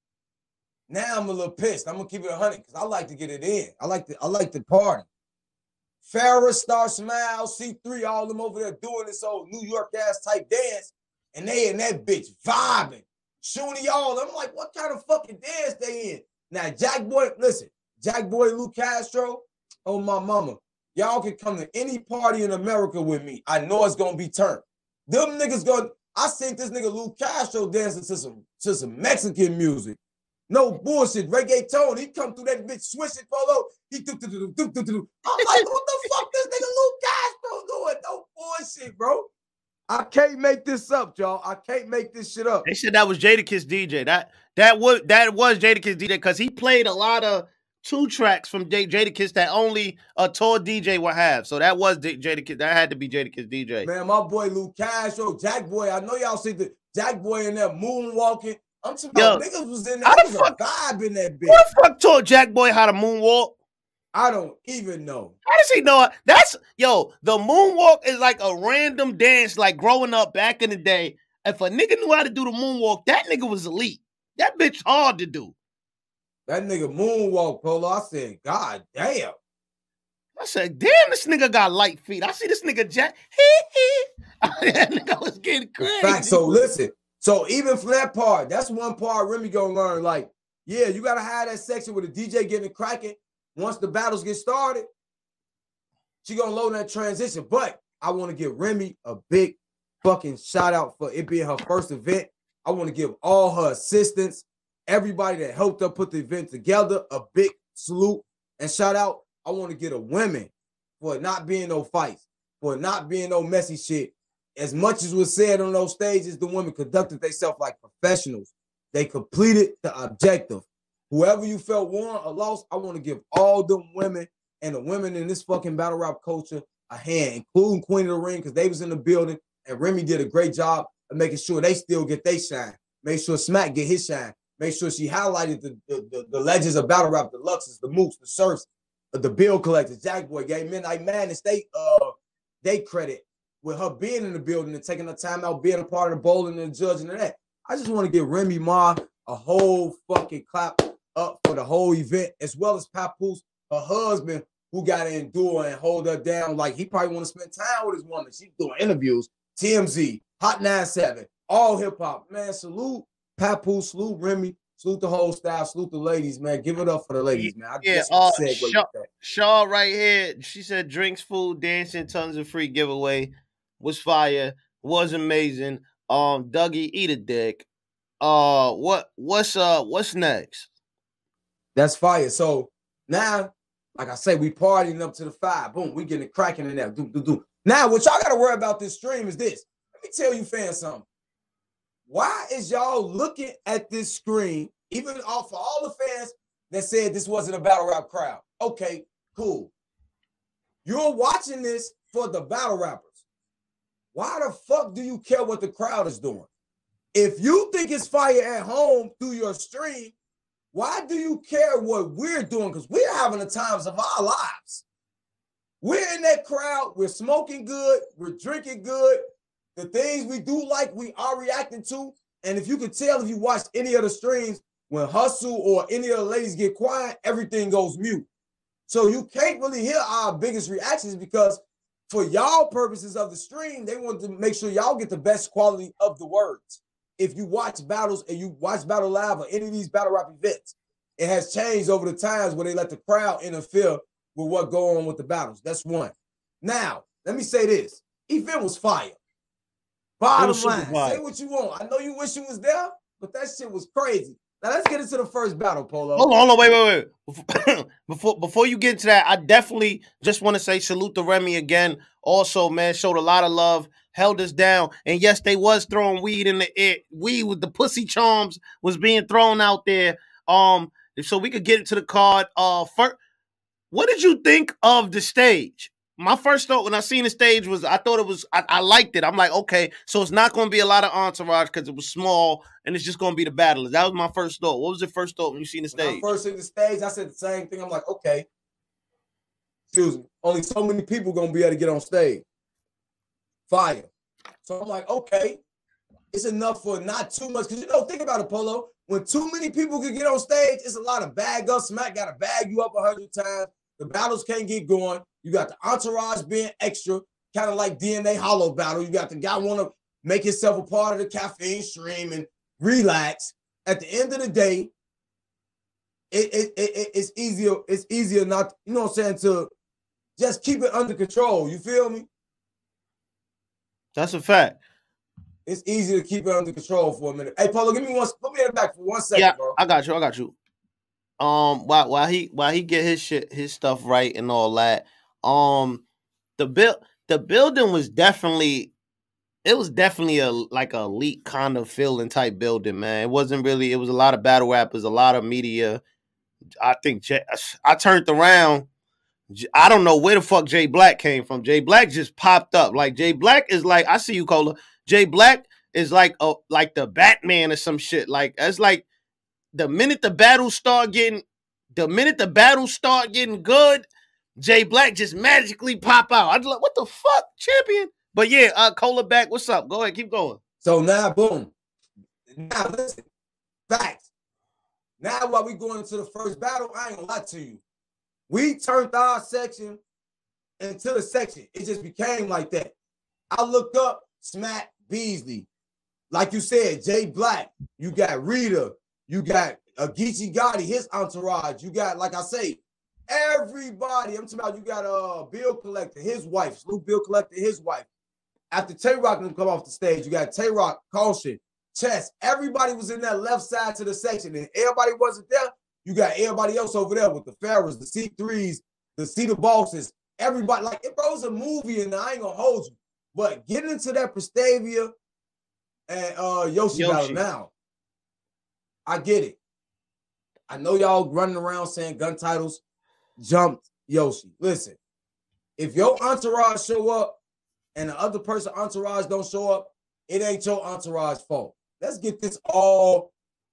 now I'm a little pissed. I'm going to keep it one hundred because I like to get it in. I like to, I like to party. Farrah, Star Smile, C three, all them over there doing this old New York-ass type dance, and they in that bitch vibing. Shooting y'all. I'm like, what kind of fucking dance they in? Now, Jack Boy, listen. Jack Boy, Lou Castro, oh my mama. Y'all can come to any party in America with me. I know it's gonna be turned. Them niggas gonna, I seen this nigga Lou Castro dancing to some, to some Mexican music. No bullshit. Reggaeton. He come through that bitch swishing polo. He do do do do do do. I'm like, what the fuck this nigga Luke Castro doing? No bullshit, bro. I can't make this up, y'all. I can't make this shit up. They said that was Jadakiss D J. That that was that was Jadakiss D J because he played a lot of two tracks from J- Jadakiss that only a tour D J would have. So that was D- Jadakiss. That had to be Jadakiss D J. Man, my boy Luke Castro, Jack Boy. I know y'all see the Jack Boy in there moonwalking. I'm talking about niggas was in there. How the was fuck, a vibe in that bitch. Who the fuck taught Jack Boy how to moonwalk? I don't even know. How does he know it? That's yo, the moonwalk is like a random dance, like growing up back in the day. If a nigga knew how to do the moonwalk, that nigga was elite. That bitch hard to do. That nigga moonwalk, Polo. I said, God damn. I said, damn, this nigga got light feet. I see this nigga Jack. That nigga was getting crazy. Fact. So listen. So even for that part, that's one part Remy gonna learn. Like, yeah, you gotta have that section with the D J getting cracking. Once the battles get started, she gonna load that transition. But I want to give Remy a big fucking shout out for it being her first event. I want to give all her assistants, everybody that helped her put the event together, a big salute and shout out. I want to get a women for it not being no fights, for it not being no messy shit. As much as was said on those stages, the women conducted themselves like professionals. They completed the objective. Whoever you felt won or lost, I want to give all them women and the women in this fucking battle rap culture a hand, including Queen of the Ring, because they was in the building, and Remy did a great job of making sure they still get their shine. Make sure Smack get his shine. Make sure she highlighted the, the, the, the legends of battle rap, the Luxes, the Mooks, the Surfs, the Bill Collectors, Jack Boy, gave Midnight Madness, they, uh, they credit with her being in the building and taking the time out, being a part of the bowling and the judging and that. I just want to give Remy Ma a whole fucking clap up for the whole event, as well as Papoose, her husband, who got to endure and hold her down. Like, he probably want to spend time with his woman. She's doing interviews, T M Z, Hot nine seven, all hip-hop. Man, salute Papoose, salute Remy, salute the whole staff, salute the ladies, man. Give it up for the ladies, man. I yeah, uh, Shaw, Shaw right here, she said drinks, food, dancing, tons of free giveaway. Was fire, was amazing. Um, Dougie, eat a dick. Uh, what, what's uh, what's next? That's fire. So now, like I say, we partying up to the five. Boom, we getting it cracking in there. Do, do, do. Now, what y'all got to worry about this stream is this. Let me tell you fans something. Why is y'all looking at this screen, even all, for all the fans that said this wasn't a battle rap crowd? Okay, cool. You're watching this for the battle rappers. Why the fuck do you care what the crowd is doing? If you think it's fire at home through your stream, why do you care what we're doing? Because we're having the times of our lives. We're in that crowd. We're smoking good. We're drinking good. The things we do like, we are reacting to. And if you could tell, if you watch any of the streams, when Hustle or any of the ladies get quiet, everything goes mute. So you can't really hear our biggest reactions because for y'all purposes of the stream, they want to make sure y'all get the best quality of the words. If you watch battles and you watch Battle Live or any of these battle rap events, it has changed over the times where they let the crowd interfere with what go on with the battles. That's one. Now, let me say this. Event was fire. Bottom line, say what you want. I know you wish you was there, but that shit was crazy. Now let's get into the first battle, Polo. Hold on, hold on, wait, wait, wait. Before before you get into that, I definitely just want to say salute to Remy again. Also, man, showed a lot of love, held us down, and yes, they was throwing weed in the air. Weed with the pussy charms was being thrown out there. Um, so we could get into the card. Uh, first, what did you think of the stage? My first thought when I seen the stage was I thought it was I, I liked it. I'm like, okay, so it's not going to be a lot of entourage because it was small and it's just going to be the battlers. That was my first thought. What was your first thought when you seen the stage? When I first seen the stage, I said the same thing. I'm like, okay, excuse me, only so many people going to be able to get on stage. Fire. So I'm like, okay, it's enough for not too much. Because you know, think about it, Polo. When too many people can get on stage, it's a lot of bag up. Smack got to bag you up a hundred times. The battles can't get going. You got the entourage being extra, kind of like D N A Hollow battle. You got the guy want to make himself a part of the caffeine stream and relax. At the end of the day, it, it, it, it's easier. It's easier not, you know what I'm saying, to just keep it under control. You feel me? That's a fact. it's easy to keep it under control for a minute. Hey, Polo, give me one. Put me in the back for one second, Yeah, bro. I got you. I got you. Um, while while he while he get his shit his stuff right and all that, um, the build the building was definitely it was definitely a like a elite kind of feeling type building, man. It wasn't really. It was a lot of battle rappers, a lot of media. I think Jay, I turned around. I don't know where the fuck Jay Black came from. Jay Black just popped up. Like Jay Black is like I see you, Cola. Jay Black is like a like the Batman or some shit. Like it's like the minute the battles start getting, the minute the battles start getting good, Jay Black just magically pop out. I'd like, what the fuck, champion? But yeah, uh, Cola back. What's up? Go ahead, keep going. So now, boom. Now listen, facts. Now while we going into the first battle, I ain't gonna lie to you. We turned our section into the section. It just became like that. I looked up Smack Beasley. Like you said, Jay Black. You got Rita. You got uh, Geechee Gotti, his entourage. You got, like I say, everybody. I'm talking about you got uh Bill Collector, his wife. Snoop Bill Collector, his wife. After Tay-Rock come off the stage, you got Tay-Rock, Caution, Chess. Everybody was in that left side to the section. And everybody wasn't there. You got everybody else over there with the Pharaohs, the C threes, the C the Bosses. Everybody, like, it was a movie, and I ain't gonna hold you. But getting into that Prestavia and uh, Yoshi, Yoshi battle now, I get it. I know y'all running around saying gun titles jumped Yoshi. Listen, if your entourage show up and the other person entourage don't show up, it ain't your entourage fault. Let's get this all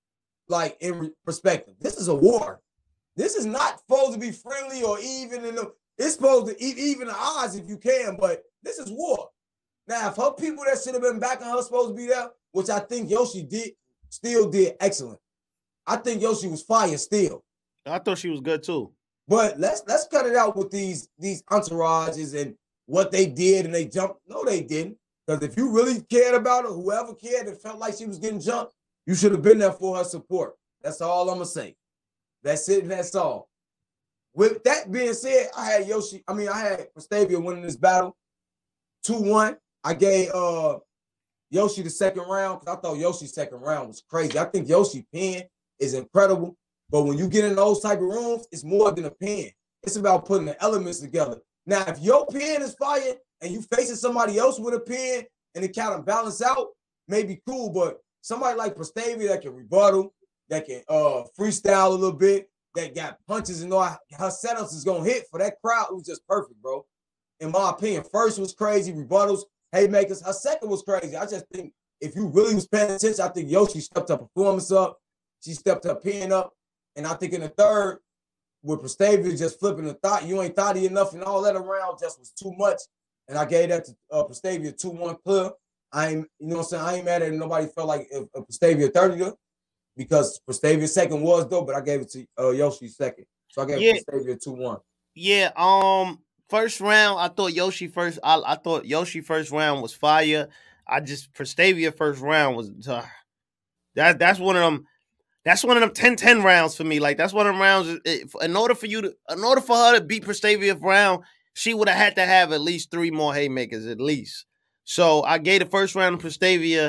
like in perspective. This is a war. This is not supposed to be friendly or even in the. It's supposed to eat even the odds if you can, but this is war. Now, if her people that should have been backing her supposed to be there, which I think Yoshi did, still did excellent. I think Yoshi was fire still. I thought she was good too. But let's let's cut it out with these these entourages and what they did and they jumped. No, they didn't. Because if you really cared about her, whoever cared and felt like she was getting jumped, you should have been there for her support. That's all I'm gonna say. That's it and that's all. With that being said, I had Yoshi, I mean, I had Prestavia winning this battle two one. I gave uh Yoshi the second round because I thought Yoshi's second round was crazy. I think Yoshi pen is incredible. But when you get in those type of rooms, it's more than a pen. It's about putting the elements together. Now, if your pen is fire and you facing somebody else with a pen and it kind of balance out, maybe cool. But somebody like Prestavia that can rebuttal, that can uh, freestyle a little bit, that got punches and all her setups is gonna hit for that crowd. It was just perfect, bro. In my opinion, first was crazy, rebuttals, haymakers. Her second was crazy. I just think if you really was paying attention, I think Yoshi stepped her performance up. She stepped her pen up. And I think in the third, with Prestavia just flipping the thought, you ain't thoughty enough and all that around just was too much. And I gave that to uh, Prestavia two one clear. I ain't, you know what I'm saying? I ain't mad at it. Nobody felt like if, if Prestavia thirty because Prestavia's second was though, but I gave it to uh, Yoshi second. So I gave yeah. Prestavia two one. Yeah, um, first round, I thought Yoshi first, I, I thought Yoshi first round was fire. I just, Prestavia first round was, uh, that, that's one of them. That's one of them ten ten rounds for me. Like, that's one of them rounds. It, in order for you to, in order for her to beat Prestavia round, she would have had to have at least three more haymakers, at least. So I gave the first round to Prestavia.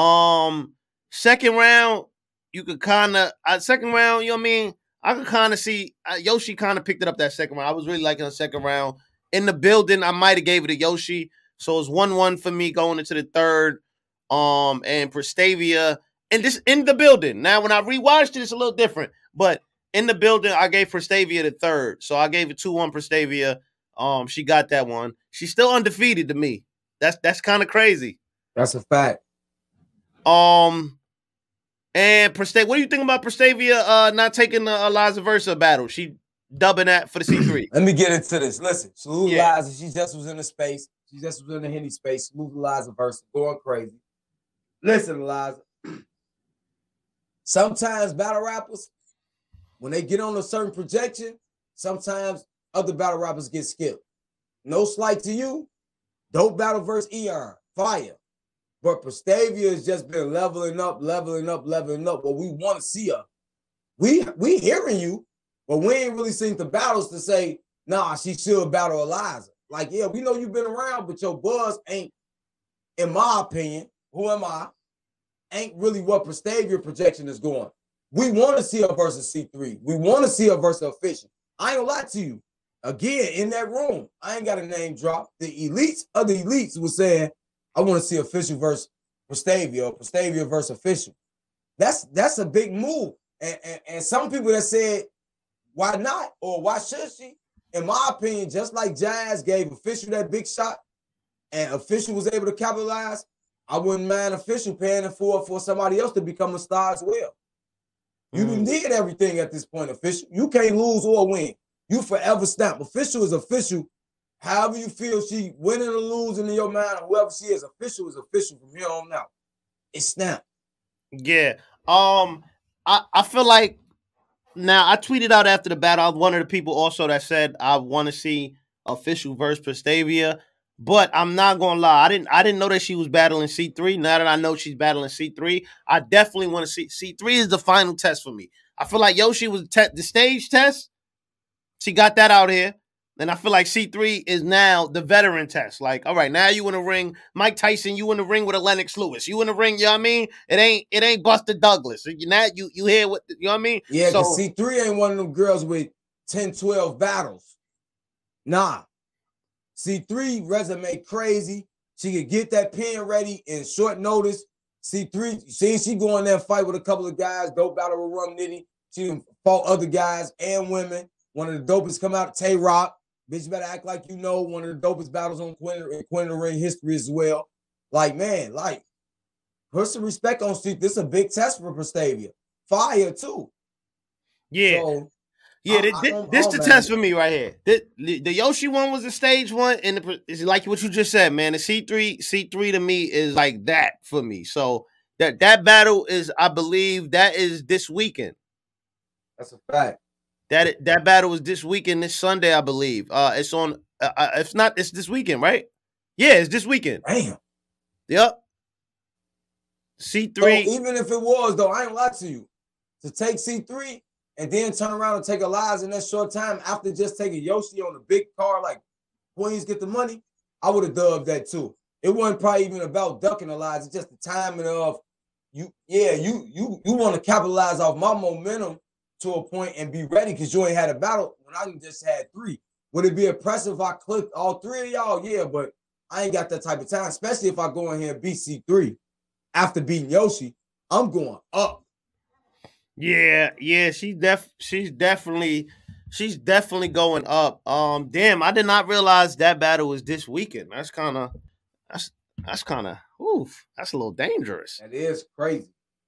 Um, second round, you could kind of, uh, second round, you know what I mean? I could kind of see, uh, Yoshi kind of picked it up that second round. I was really liking the second round. In the building, I might have gave it to Yoshi. So it's one one for me going into the third. Um, and Prestavia, and this in the building. Now, when I rewatched it, it's a little different. But in the building, I gave Prestavia the third. So I gave it two one Prestavia. Um, she got that one. She's still undefeated to me. That's that's kind of crazy. That's a fact. Um, and Prestavia, what do you think about Prestavia uh, not taking the Eliza Versa battle? She dubbing that for the C three. Let me get into this. Listen, salute yeah. Eliza. She just was in the space. She just was in the Henny space. Salute Eliza Versa. Going crazy. Listen, Eliza. Sometimes battle rappers, when they get on a certain projection, sometimes other battle rappers get skipped. No slight to you. Dope battle versus Eon. Fire. But Prestavia has just been leveling up, leveling up, leveling up. Well, we want to see her. We we hearing you, but we ain't really seen the battles to say, nah, she should battle Eliza. Like, yeah, we know you've been around, but your buzz ain't, in my opinion, who am I, ain't really what Prestavia projection is going. We want to see her versus C three. We want to see her versus Official. I ain't gonna lie to you. Again, in that room, I ain't got a name drop. The elites of the elites was saying, I want to see Official versus Prestavia or Prestavia versus Official. That's that's a big move. And, and, and some people that said, why not? Or why should she? In my opinion, just like Jazz gave Official that big shot and Official was able to capitalize, I wouldn't mind Official paying it for, for somebody else to become a star as well. You mm. did everything at this point, Official. You can't lose or win. You forever stamp. Official is Official. However you feel she winning or losing in your mind, or whoever she is, Official is Official from here on out. It's snap. Yeah. Um, I, I feel like now I tweeted out after the battle. I was one of the people also that said I want to see Official versus Prestavia. But I'm not gonna lie, I didn't I didn't know that she was battling C three. Now that I know she's battling C three, I definitely want to see C three is the final test for me. I feel like Yoshi was te- the stage test. She got that out here. And I feel like C three is now the veteran test. Like, all right, now you in the ring. Mike Tyson, you in the ring with a Lennox Lewis. You in the ring, you know what I mean? It ain't it ain't Buster Douglas. You now you you hear what you know what I mean? Yeah, because so, C three ain't one of them girls with ten, twelve battles. Nah. C three resume crazy. She could get that pin ready in short notice. C three, see, she go in there and fight with a couple of guys. Dope battle with Rum Nitty. She fought other guys and women. One of the dopest come out, Tay Rock. Bitch, you better act like you know. One of the dopest battles on Queen, Queen of the Ring history as well. Like, man, like, put some respect on C three. This is a big test for Prestavia. Fire, too. Yeah. So, Yeah, I, this, I this the test for me right here. The, the, the Yoshi one was the stage one, and the, it's like what you just said, man. The C three, C three to me is like that for me. So that that battle is, I believe, that is this weekend. That's a fact. That that battle is this weekend, this Sunday, I believe. Uh, it's on. Uh, it's not. It's this weekend, right? Yeah, it's this weekend. Damn. Yep. C three. So even if it was though, I ain't lie to you. To take C three. And then turn around and take a lies in that short time after just taking Yoshi on a big car like Queens get the money, I would have dubbed that too. It wasn't probably even about ducking the lies. It's just the timing of you. Yeah, you you you want to capitalize off my momentum to a point and be ready because you ain't had a battle when I just had three. Would it be impressive if I clicked all three of y'all? Yeah, but I ain't got that type of time, especially if I go in here and beat C three after beating Yoshi. I'm going up. Yeah, yeah, she's def she's definitely she's definitely going up. Um, damn, I did not realize that battle was this weekend. That's kind of that's that's kind of oof. That's a little dangerous. That is crazy.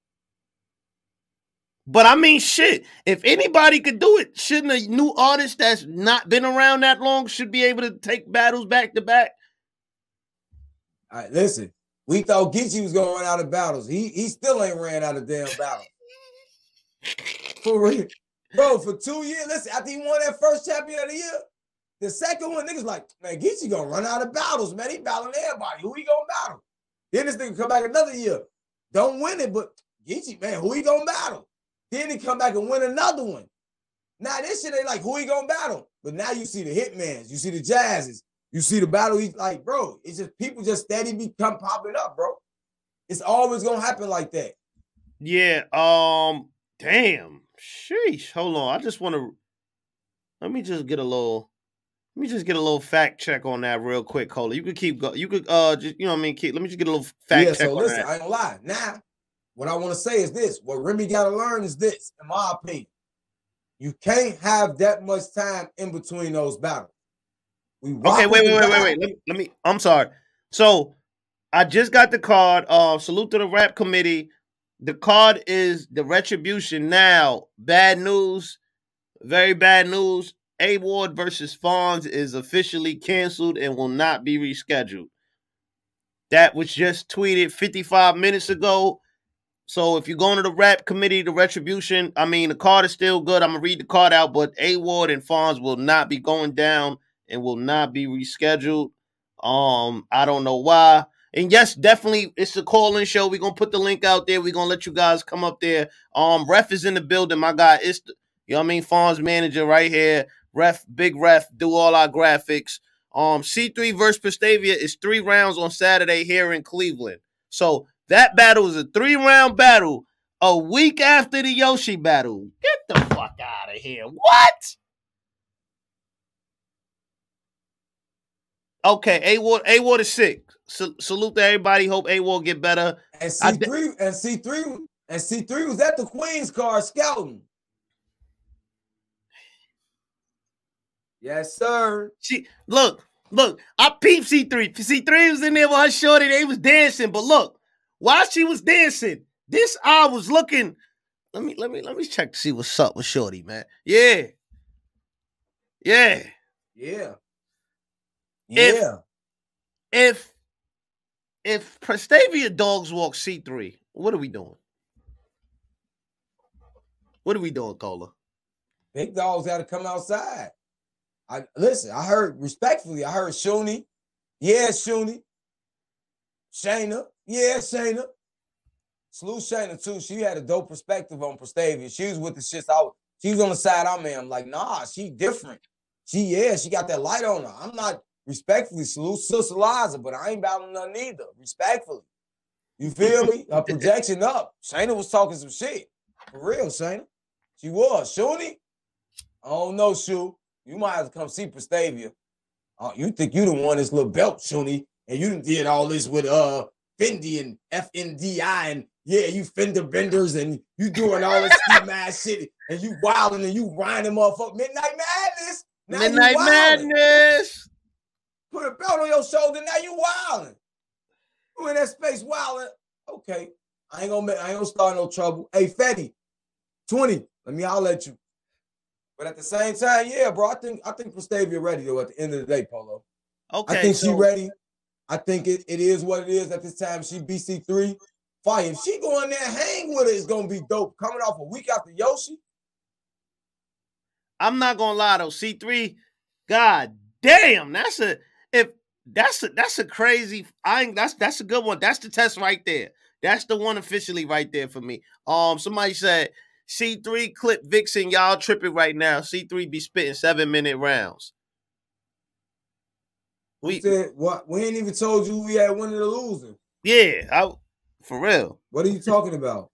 But I mean, shit. If anybody could do it, shouldn't a new artist that's not been around that long should be able to take battles back to back? All right, listen. We thought Geechee was gonna run out of battles. He he still ain't ran out of damn battles. For real. Bro, for two years, listen, after he won that first champion of the year, the second one, niggas like, man, Geechee gonna run out of battles, man. He battling everybody. Who he gonna battle? Then this nigga come back another year. Don't win it, but Geechee, man, who he gonna battle? Then he come back and win another one. Now this shit ain't like, who he gonna battle? But now you see the Hitmans, you see the Jazzes, you see the battle. He's like, bro, it's just people just steady become popping up, bro. It's always gonna happen like that. Yeah, um, damn. Sheesh. Hold on. I just want to let me just get a little let me just get a little fact check on that real quick, Cola. You could keep going. You could uh just you know what I mean, keep let me just get a little fact yeah, check. So on listen, that. I ain't gonna lie. Now, what I want to say is this. What Remy gotta learn is this, in my opinion. You can't have that much time in between those battles. We okay, wait, wait, wait, wait, wait. Let me, let me I'm sorry. So I just got the card. Uh salute to the rap committee. The card is the Retribution now. Bad news. Very bad news. A-Ward versus Fonz is officially canceled and will not be rescheduled. That was just tweeted fifty-five minutes ago. So if you're going to the rap committee, the Retribution, I mean, the card is still good. I'm going to read the card out, but A-Ward and Fonz will not be going down and will not be rescheduled. Um, I don't know why. And yes, definitely, it's a call-in show. We're going to put the link out there. We're going to let you guys come up there. Um, Ref is in the building. My guy, it's, the, you know what I mean, Fonz manager right here. Ref, big Ref, do all our graphics. Um, C three versus Prestavia is three rounds on Saturday here in Cleveland. So That battle was a three-round battle a week after the Yoshi battle. Get the fuck out of here. What? Okay, A-Ward, A-Ward is sick. S- salute to everybody. Hope A-Ward get better. And C three de- and C three and C three was at the Queen's car scouting. Yes, sir. She look, look, I peeped C three. C three was in there with her shorty. They was dancing. But look, while she was dancing, this eye was looking. Let me let me let me check to see what's up with Shorty, man. Yeah. Yeah. Yeah. Yeah. If if, if Prestavia dogs walk C three, what are we doing? What are we doing, Cola? Big dogs got to come outside. I listen, I heard respectfully, I heard Shuni. Yeah, Shuni. Shayna. Yeah, Shayna. Salute Shayna too. She had a dope perspective on Prestavia. She was with the shits out. She was on the side I'm in. I'm like, nah, she different. She, yeah, she got that light on her. I'm not respectfully salute Sister Liza, but I ain't battling none either. Respectfully. You feel me? Her projection up. Shayna was talking some shit. For real, Shayna. She was. Shuni? I don't know, Shu. You might have to come see Prestavia. Uh, you think you done won this little belt, Shuni, and you done did all this with uh Fendi and F N D I, and yeah, you fender benders, and you doing all this ski mad shit, and you wilding and you grinding motherfucker. Midnight Madness. Now Midnight Madness. Put a belt on your shoulder, now you wilding. You in that space wilding. Okay. I ain't gonna I ain't gonna start no trouble. Hey, Fetty, twenty. Let me holler at you. But at the same time, yeah, bro, I think I think Prestavia ready though at the end of the day, Polo. Okay. I think so- she ready. I think it, it is what it is at this time. She B C three. Fire. If she go in there and hang with it, it's gonna be dope. Coming off a week after Yoshi. I'm not gonna lie though. C three, god damn, that's a if that's a that's a crazy. I ain't that's that's a good one. That's the test right there. That's the one officially right there for me. Um, somebody said C three clip Vixen, y'all tripping right now. C three be spitting seven minute rounds. We said what? We ain't even told you we had winning or losing. Yeah, I, for real. What are you talking about?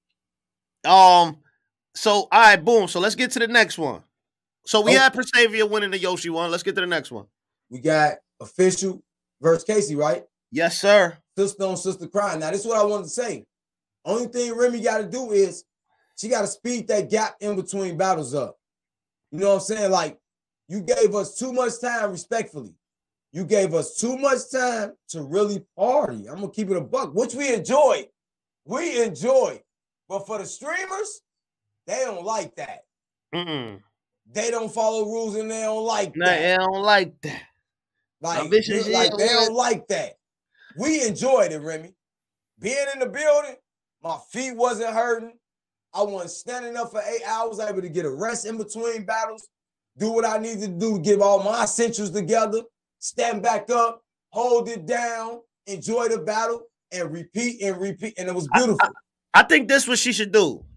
Um, so all right, boom. So let's get to the next one. So we oh. had Prestavia winning the Yoshi one. Let's get to the next one. We got Official versus Casey, right? Yes, sir. Sister on sister crying. Now, this is what I wanted to say. Only thing Remy got to do is she got to speed that gap in between battles up. You know what I'm saying? Like, you gave us too much time, respectfully. You gave us too much time to really party. I'm going to keep it a buck, which we enjoy. We enjoy. But for the streamers, they don't like that. Mm-mm. They don't follow rules and they don't like no, that. They don't like that. Like, like they don't like that. We enjoyed it, Remy. Being in the building, my feet wasn't hurting. I wasn't standing up for eight hours, able to get a rest in between battles, do what I needed to do to get all my essentials together, stand back up, hold it down, enjoy the battle, and repeat and repeat. And it was beautiful. I, I, I think this is what she should do.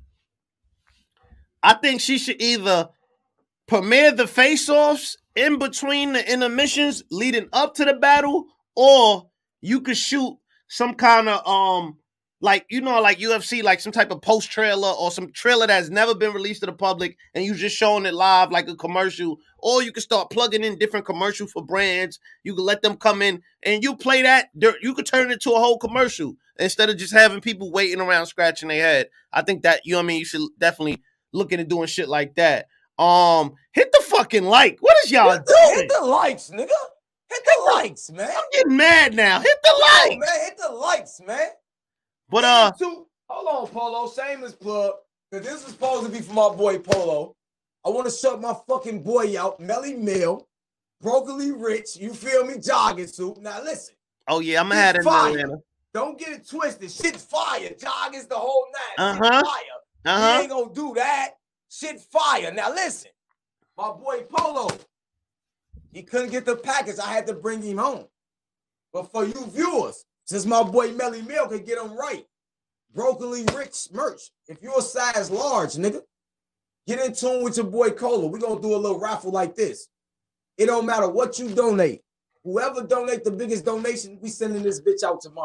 I think she should either premiere the face-offs in between the intermissions leading up to the battle, or you could shoot some kind of um like, you know, like U F C, like some type of post trailer or some trailer that's never been released to the public, and you just showing it live like a commercial. Or you can start plugging in different commercials for brands. You can let them come in and you play that. You could turn it into a whole commercial instead of just having people waiting around scratching their head. I think that, you know what I mean, you should definitely look into doing shit like that. Um, hit the fucking like. What is y'all hit the, doing? Hit the likes, nigga. Hit the hit likes, the, man. I'm getting mad now. Hit the likes, oh, man. Hit the likes, man. But uh, two, hold on, Polo. Shameless plug, because this is supposed to be for my boy Polo. I want to shut my fucking boy out, Melly Mill, Broccoli Rich. You feel me? Jogging suit. Now listen. Oh yeah, I'm gonna have it in Atlanta. Don't get it twisted. Shit's fire. Jogging's the whole night. Uh huh. Fire. Uh-huh. He ain't gonna do that. Shit fire. Now listen, my boy Polo, he couldn't get the package. I had to bring him home. But for you viewers, since my boy Melly Mill can get him right, Broccoli Rich merch. If you're a size large, nigga, get in tune with your boy Cola. We're gonna do a little raffle like this. It don't matter what you donate. Whoever donate the biggest donation, we sending this bitch out tomorrow.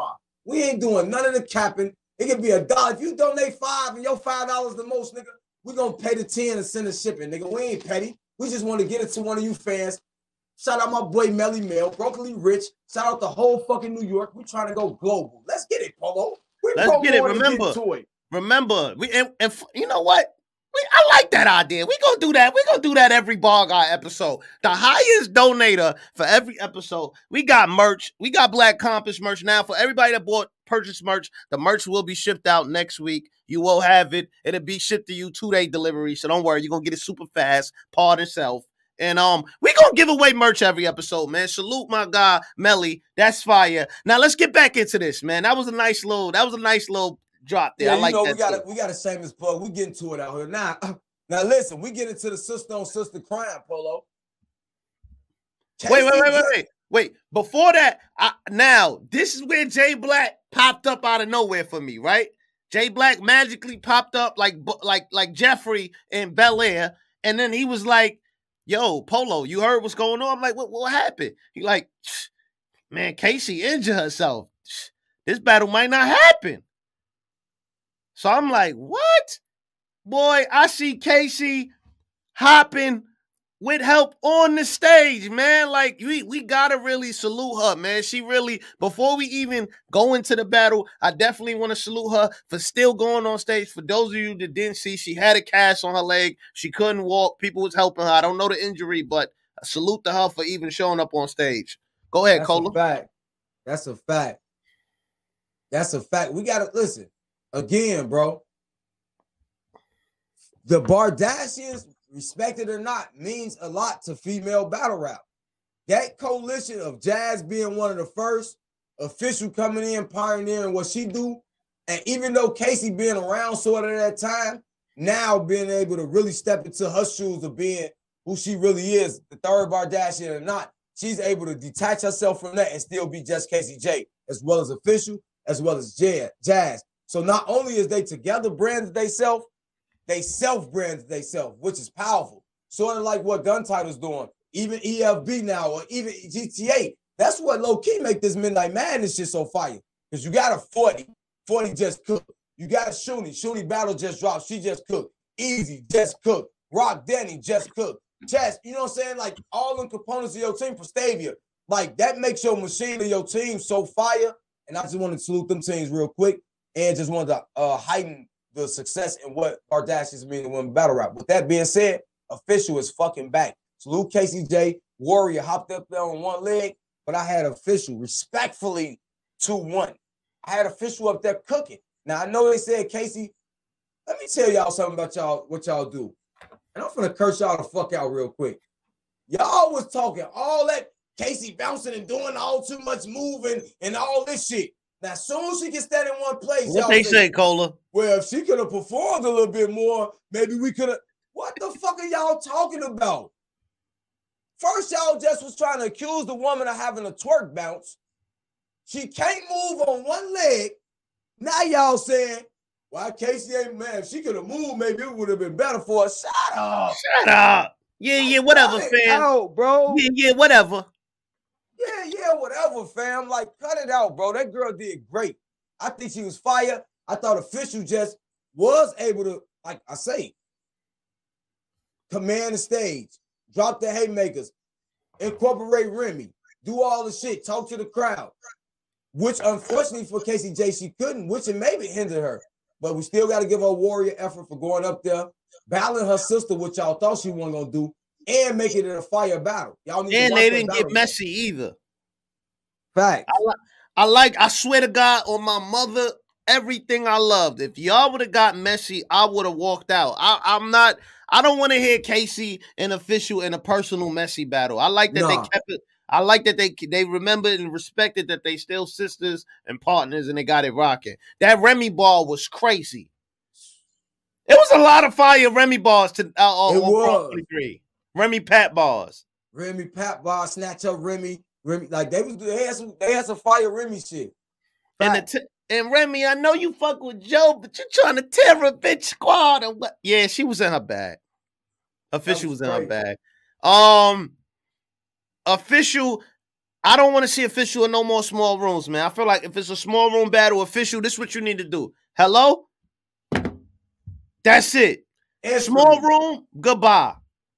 We ain't doing none of the capping. It could be a dollar. If you donate five and your five dollars the most, nigga, we gonna pay the ten and send the shipping, nigga. We ain't petty. We just want to get it to one of you fans. Shout out my boy Melly Mel, Brokely Rich. Shout out the whole fucking New York. We trying to go global. Let's get it, Polo. We Let's get it. Remember, it. remember. We and, and you know what? We, I like that idea. We gonna do that. We gonna do that every Bar Guy episode. The highest donator for every episode. We got merch. We got Black Compass merch now. For everybody that bought purchase merch, the merch will be shipped out next week. You will have it. It'll be shipped to you two-day delivery. So don't worry. You're gonna get it super fast. Pardon self. And um, we gonna give away merch every episode, man. Salute my guy Melly. That's fire. Now let's get back into this, man. That was a nice little. That was a nice little. Drop there. Yeah, I like you know, that. We got a, we got a shameless plug. We get into it out here now. Now listen, we get into the sister on sister crime, Polo. Wait, wait, wait, wait, wait, wait. Before that, I, now this is where Jay Black popped up out of nowhere for me, right? Jay Black magically popped up like like like Jeffrey in Bel Air, and then he was like, "Yo, Polo, you heard what's going on?" I'm like, "What? What happened?" He like, "Man, Casey injured herself. This battle might not happen." So I'm like, what? Boy, I see Casey hopping with help on the stage, man. Like, we, we got to really salute her, man. She really, before we even go into the battle, I definitely want to salute her for still going on stage. For those of you that didn't see, she had a cast on her leg. She couldn't walk. People was helping her. I don't know the injury, but a salute to her for even showing up on stage. Go ahead, That's Cola. That's a fact. That's a fact. That's a fact. We got to, listen. Again, bro, the Bardashians, respected or not, means a lot to female battle rap. That coalition of Jazz being one of the first, Official coming in, pioneering what she do, and even though Casey being around sort of at that time, now being able to really step into her shoes of being who she really is, the third Bardashian or not, she's able to detach herself from that and still be just Casey J, as well as Official, as well as Jazz. So not only is they together branded they self, they self-branded they self, which is powerful. Sort of like what Gun Title's doing. Even E F B now, or even G T A. That's what low-key make this Midnight Madness shit so fire. Because you got a forty. forty just cooked. You got a Shuni. Shuni battle just dropped. She just cooked. Easy just cooked. Rock Denny just cooked. Chess, you know what I'm saying? Like all the components of your team for Stavia. Like that makes your machine of your team so fire. And I just want to salute them teams real quick. And just wanted to uh, heighten the success in what Bardashians mean to win battle rap. With that being said, Official is fucking back. Salute Casey J. Warrior hopped up there on one leg, but I had Official respectfully two one. I had Official up there cooking. Now, I know they said, Casey, let me tell y'all something about y'all, what y'all do. And I'm going to curse y'all the fuck out real quick. Y'all was talking all that Casey bouncing and doing all too much moving and all this shit. Now, as soon as she can stand in one place, what they say, say, Cola? Well, if she could have performed a little bit more, maybe we could have. What the fuck are y'all talking about? First, y'all just was trying to accuse the woman of having a twerk bounce. She can't move on one leg. Now y'all saying, why Casey ain't mad? If she could have moved, maybe it would have been better for her. Shut up. Shut up. Yeah, yeah, whatever, fam. Out, bro. Yeah, yeah, whatever. Yeah, yeah, whatever, fam. Like, cut it out, bro. That girl did great. I think she was fire. I thought Official just was able to, like I say, command the stage, drop the haymakers, incorporate Remy, do all the shit, talk to the crowd, which unfortunately for Casey J, she couldn't, which it maybe hindered her. But we still got to give her a warrior effort for going up there, battling her sister, which y'all thought she wasn't going to do, and making it a fire battle. Y'all need and to they didn't get messy either. Fact. I, li- I like, I swear to God, on my mother, everything I loved. If y'all would have got messy, I would have walked out. I, I'm not, I don't want to hear Casey and Official in a personal messy battle. I like that nah. they kept it. I like that they they remembered and respected that they still sisters and partners and they got it rocking. That Remy ball was crazy. It was a lot of fire Remy balls to uh, it was. twenty-three. Remy Pat bars. Remy Pat bars, snatch up Remy. Remy, like they was they had some they had some fire Remy shit. And the t- and Remy, I know you fuck with Joe, but you're trying to tear a bitch squad or what? Yeah, she was in her bag. Official was, was in her bag. Um, Official, I don't want to see official in no more small rooms, man. I feel like if it's a small room battle official, this is what you need to do. Hello? That's it. It's small me. Room, goodbye.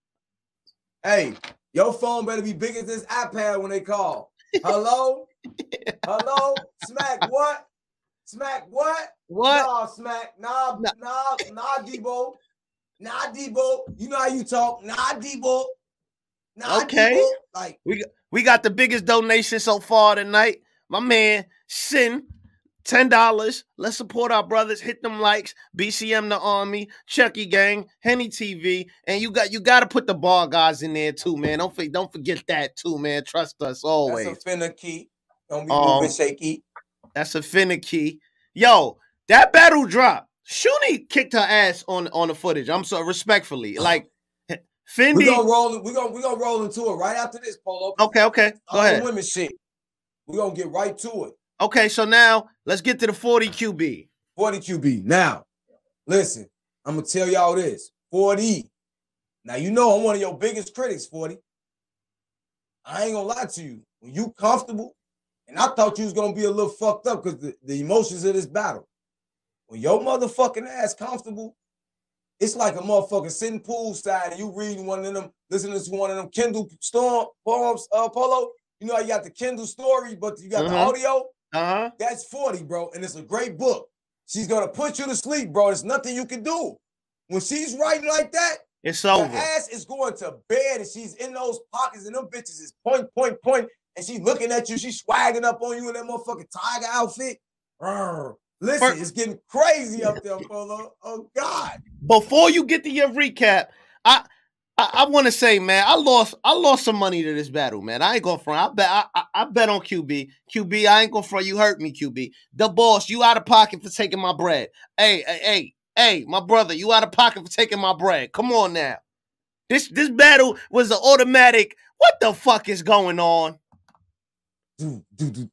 Hey, your phone better be big as this iPad when they call. Hello? Hello? Smack what? Smack what? What? Nah, Smack. Nah, nah, nah, nah, Debo. Nah, Debo. You know how you talk. Nah, Debo. Nah, okay. Debo. Like, we got, we got the biggest donation so far tonight. My man, Sin, ten dollars. Let's support our brothers. Hit them likes. B C M the Army, Chucky Gang, Henny T V, and you got you got to put the bar guys in there too, man. Don't don't forget that too, man. Trust us always. That's a finicky. Don't be um, moving shaky. That's a finicky. Yo, that battle drop. Shuni kicked her ass on on the footage. I'm so respectfully, like Fendi. We gonna roll. We gonna we gonna roll into it right after this, Polo. Okay, okay, go ahead. Women shit. We gonna get right to it. Okay, so now let's get to the forty Q B. forty Q B. Now, listen, I'm gonna tell y'all this. forty. Now you know I'm one of your biggest critics, forty. I ain't gonna lie to you. When you comfortable, and I thought you was gonna be a little fucked up because the, the emotions of this battle. When your motherfucking ass comfortable, it's like a motherfucker sitting poolside and you reading one of them, listening to one of them Kindle Storm poems, uh, Polo. You know how you got the Kindle story, but you got mm-hmm. the audio? Uh-huh. That's forty, bro, and it's a great book. She's gonna put you to sleep, bro. There's nothing you can do. When she's writing like that, it's over. Her ass is going to bed and she's in those pockets and them bitches is point, point, point, and she's looking at you. She's swagging up on you in that motherfucking tiger outfit. Rrr. Listen, First, it's getting crazy up there, Polo. Oh God! Before you get to your recap, I I, I want to say, man, I lost I lost some money to this battle, man. I ain't gonna front. I bet I, I, I bet on Q B. Q B, I ain't gonna front. You hurt me, Q B. The boss, you out of pocket for taking my bread. Hey, hey, hey, hey, my brother, you out of pocket for taking my bread. Come on now. This this battle was an automatic. What the fuck is going on? Do, do, do.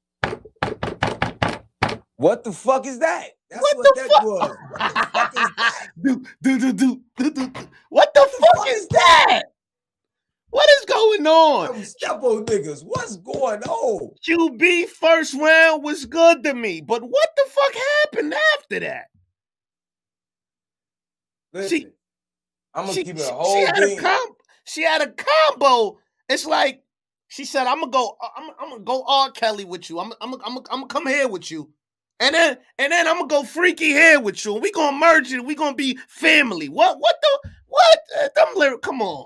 What the fuck is that? That's what, what the that fuck? was. What the fuck is that? Do, do, do, do, do, do, do. What the, what the fuck, fuck is that? that? What is going on? Step on niggas. What's going on? Q B first round was good to me, but what the fuck happened after that? Listen, she, I'm gonna she, keep it a whole she had thing. A com- she had a combo. It's like she said, "I'm gonna go. I'm, I'm gonna go R. Kelly with you. I'm, I'm, I'm, I'm gonna come here with you." And then, and then I'm gonna go freaky here with you. We gonna merge it. We gonna be family. What? What the? What? Uh, them lyrics. Come on.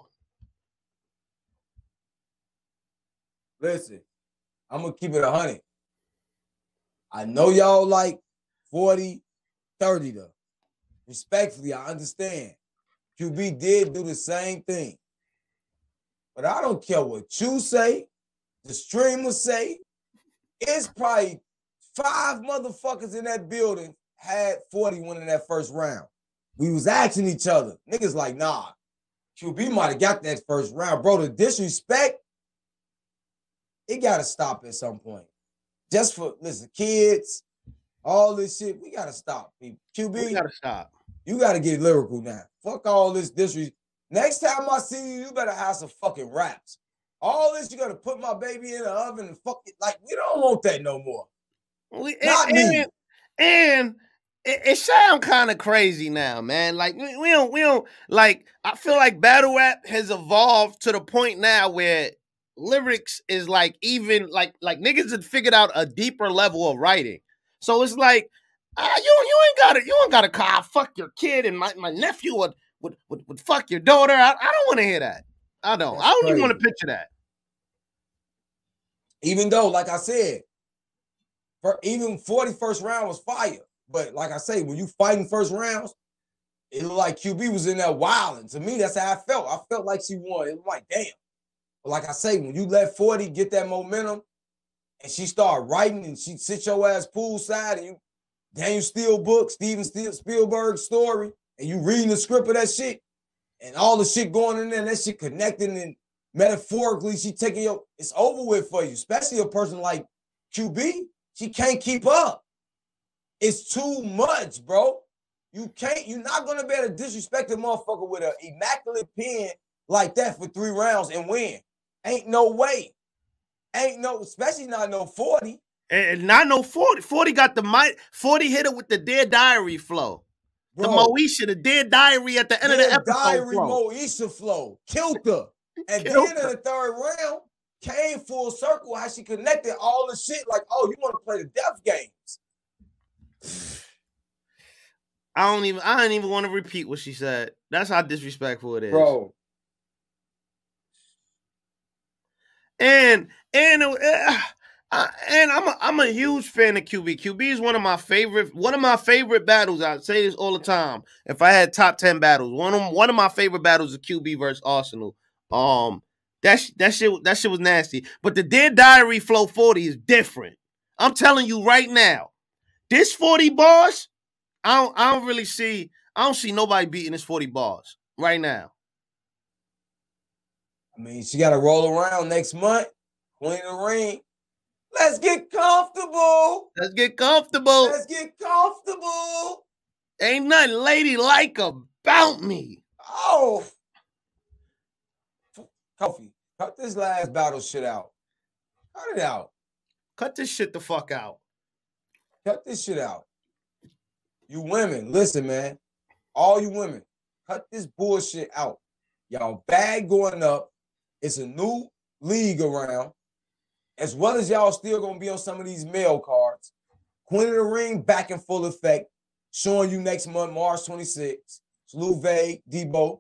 Listen, I'm gonna keep it a hundred. I know y'all like forty, thirty though. Respectfully, I understand. Q B did do the same thing, but I don't care what you say. The streamers say. It's probably five motherfuckers in that building had forty winning that first round. We was asking each other. Niggas like, nah, Q B might have got that first round. Bro, the disrespect, it got to stop at some point. Just for, listen, kids, all this shit, we got to stop, people. Q B, we got to stop. You got to get lyrical now. Fuck all this disrespect. Next time I see you, you better have some fucking raps. All this, you got to put my baby in the oven and fuck it. Like, we don't want that no more. We, Not and, me. And, and it, it sounds kind of crazy now, man. Like we, we don't, we don't like. I feel like battle rap has evolved to the point now where lyrics is like even like like niggas have figured out a deeper level of writing. So it's like, ah, you you ain't got it. You ain't got to call fuck your kid and my, my nephew would, would would would fuck your daughter. I, I don't want to hear that. I don't. That's I don't crazy. even want to picture that. Even though, like I said. For even forty first round was fire. But like I say, when you fighting first rounds, it looked like Q B was in there wilding. To me, that's how I felt. I felt like she won. It was like, damn. But like I say, when you let forty get that momentum and she start writing and she sit your ass poolside and you Daniel Steele book, Steven Spielberg story, and you reading the script of that shit and all the shit going in there and that shit connecting and metaphorically she taking your, it's over with for you, especially a person like Q B. She can't keep up. It's too much, bro. You can't, you're not going to be able to disrespect a motherfucker with an immaculate pen like that for three rounds and win. Ain't no way. Ain't no, especially not no forty. And not no forty. forty got the mic. forty hit it with the Dear Diary flow. Bro, the Moesha, the Dear Diary at the end Dear of the episode Diary flow. Moesha flow. Killed her. And Killed then her. in the third round, came full circle how she connected all the shit like, oh, you want to play the death games. I don't even I don't even want to repeat what she said. That's how disrespectful it is. Bro. And and uh, uh, and I'm a, I'm a huge fan of Q B. Q B is one of my favorite one of my favorite battles. I say this all the time. If I had top ten battles, one of one of my favorite battles is Q B versus Arsenal. Um that that shit that shit was nasty. But the Dear Diary flow forty is different. I'm telling you right now. This forty bars, I don't I don't really see I don't see nobody beating this forty bars right now. I mean, she got to roll around next month. Queen of the Ring. Let's get comfortable. Let's get comfortable. Let's get comfortable. Ain't nothing ladylike about me. Oh. Kofi, cut this last battle shit out. Cut it out. Cut this shit the fuck out. Cut this shit out. You women, listen, man. All you women, cut this bullshit out. Y'all bag going up. It's a new league around. As well as y'all still going to be on some of these male cards. Queen of the Ring back in full effect. Showing you next month, March twenty-sixth. Salute Vague, Debo,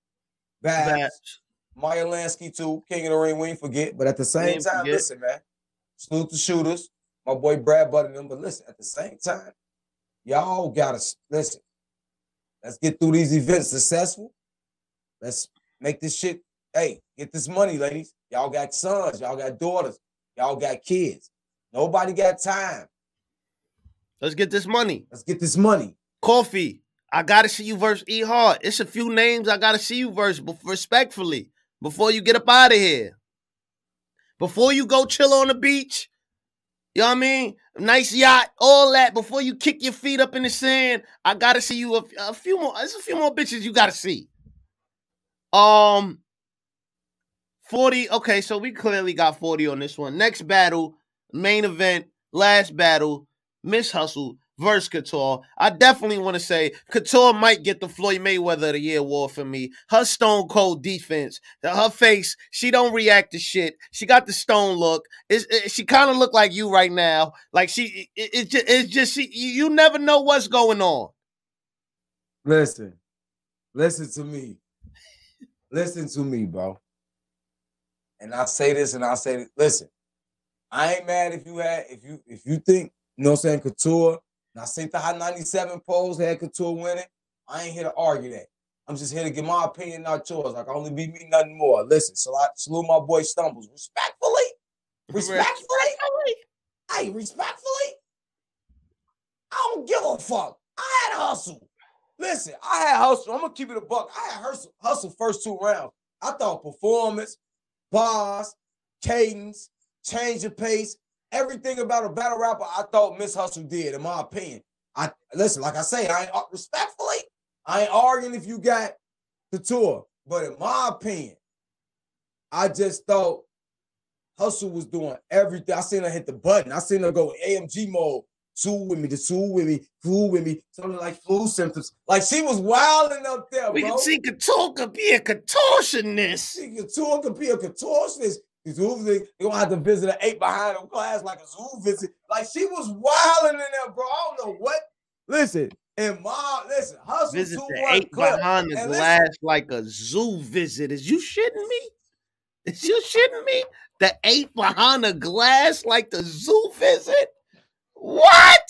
Babs, Maya Lansky too. King of the Ring, we ain't forget. But at the same time, forget. listen, man. Salute the shooters. My boy Brad Button them. But listen, at the same time, y'all got to, listen. Let's get through these events successful. Let's make this shit. Hey, get this money, ladies. Y'all got sons. Y'all got daughters. Y'all got kids. Nobody got time. Let's get this money. Let's get this money. Coffee, I got to see you verse E Hard. It's a few names I got to see you verse respectfully before you get up out of here. Before you go chill on the beach. You know what I mean? Nice yacht, all that. Before you kick your feet up in the sand, I got to see you a, a few more. There's a few more bitches you got to see. Um... forty, okay, so we clearly got forty on this one. Next battle, main event, last battle, Miss Hustle versus Couture. I definitely want to say Couture might get the Floyd Mayweather of the Year award for me. Her stone cold defense, her face, she don't react to shit. She got the stone look. It's, it, she kind of look like you right now. Like she, it, it just, it's just, she, you never know what's going on. Listen, listen to me. Listen to me, bro. And I say this and I say this. Listen, I ain't mad if you had, if you if you think, you know what I'm saying, Couture, and I think the Hot ninety-seven polls had Couture winning. I ain't here to argue that. I'm just here to give my opinion, not yours. Like, I only be me, nothing more. Listen, so I salute my boy Stumbles. Respectfully, respectfully, hey, respectfully, I don't give a fuck. I had Hustle. Listen, I had Hustle. I'm going to keep it a buck. I had Hustle, hustle first two rounds. I thought performance, bars, cadence, change of pace, everything about a battle rapper, I thought Miss Hustle did, in my opinion. I listen, like I say, I ain't respectfully, I ain't arguing if you got Couture, but in my opinion, I just thought Hustle was doing everything. I seen her hit the button. I seen her go A M G mode. Two with me, the two with me, flu with me, something like flu symptoms. Like she was wilding up there, we bro. We can see Couture could be a contortionist. See, Couture could be a contortionist. They're gonna have to visit an eight behind them class like a zoo visit. Like she was wilding in there, bro. I don't know what. Listen, and mom, listen, Hustle visit two the one eight clip. behind the and glass listen, like a zoo visit. Is you shitting me? Is you shitting me? The eight behind the glass like the zoo visit? What?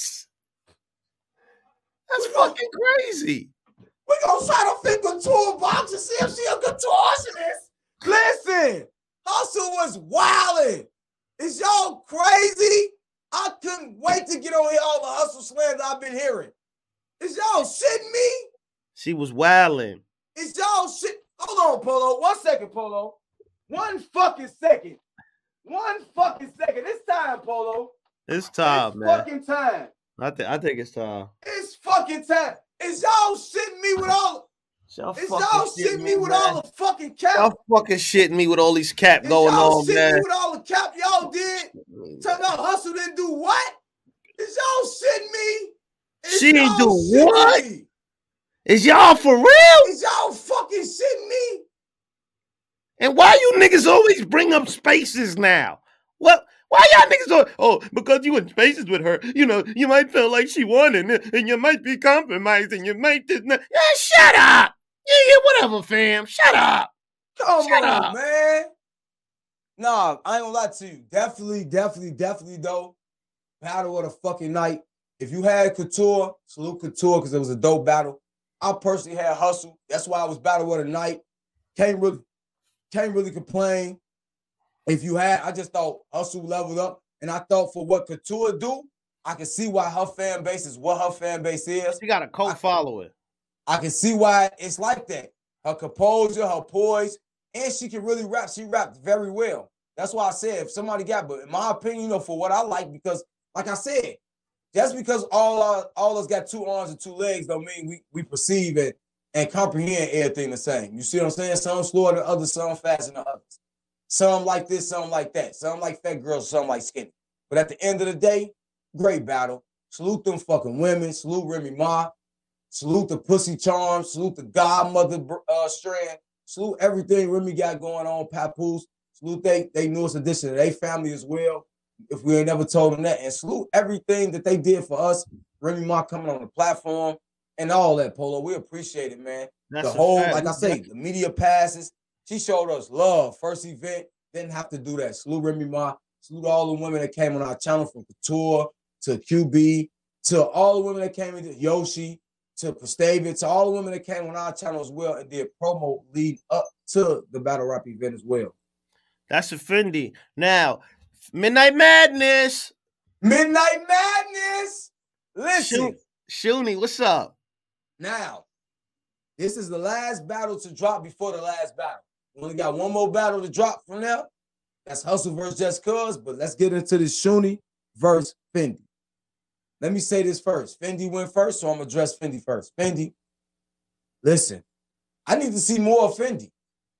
That's we fucking gonna, crazy. We gonna try to fit Couture box and see if she a contortionist. Listen, Hustle was wilding. Is y'all crazy? I couldn't wait to get on here all the Hustle slams I've been hearing. Is y'all shitting me? She was wilding. Is y'all shit? Hold on, Polo. One second, Polo. One fucking second. One fucking second. It's time, Polo. It's time, it's man. Fucking time. I think I think it's time. It's fucking time. Is y'all shitting me with all? Y'all Is fucking y'all shitting sitting me with man. all the fucking cap? Y'all fucking shitting me with all these cap Is going y'all on, sitting man. me with all the cap y'all did? Talking about Hustle didn't do what? Is y'all shitting me? Is She ain't do shitting what? Me? Is y'all for real? Is y'all fucking shitting me? And why you niggas always bring up spaces now? What? Why y'all niggas always, oh, because you in spaces with her, you know, you might feel like she won and, and you might be compromised and you might just not. Yeah, shut up. Yeah, yeah, whatever, fam. Shut up. Come Shut on, up. man. Nah, I ain't gonna lie to you. Definitely, definitely, definitely, though. Battle of the fucking night. If you had Couture, salute Couture because it was a dope battle. I personally had Hustle. That's why I was battle of the night. Can't really, can't really complain. If you had, I just thought Hustle leveled up. And I thought for what Couture do, I can see why her fan base is what her fan base is. She got a cult following. I can see why it's like that. Her composure, her poise, and she can really rap. She rapped very well. That's why I said if somebody got, but in my opinion, you know, for what I like, because like I said, just because all our, all us got two arms and two legs don't mean we, we perceive it and comprehend everything the same. You see what I'm saying? Some slower than others, some faster than others. Some like this, some like that. Some like fat girls, some like skinny. But at the end of the day, great battle. Salute them fucking women. Salute Remy Ma. Salute the Pussy Charms. Salute the Godmother uh, strand. Salute everything Remy got going on, Papoose. Salute they, they newest addition to their family as well, if we ain't never told them that. And salute everything that they did for us. Remy Ma coming on the platform and all that, Polo. We appreciate it, man. That's the whole, fact. like I say, the media passes. She showed us love. First event, didn't have to do that. Salute Remy Ma. Salute all the women that came on our channel, from Couture to Q B to all the women that came into Yoshi to Prestavia to all the women that came on our channel as well and did promo lead up to the Battle Rap event as well. That's a Fendi. Now, Midnight Madness. Midnight Madness. Listen. Shuni, what's up? Now, this is the last battle to drop before the last battle. We only got one more battle to drop from there. That's Hustle versus Just Cuz, but let's get into this Shuni versus Fendi. Let me say this first. Fendi went first, so I'm going to address Fendi first. Fendi, listen, I need to see more of Fendi.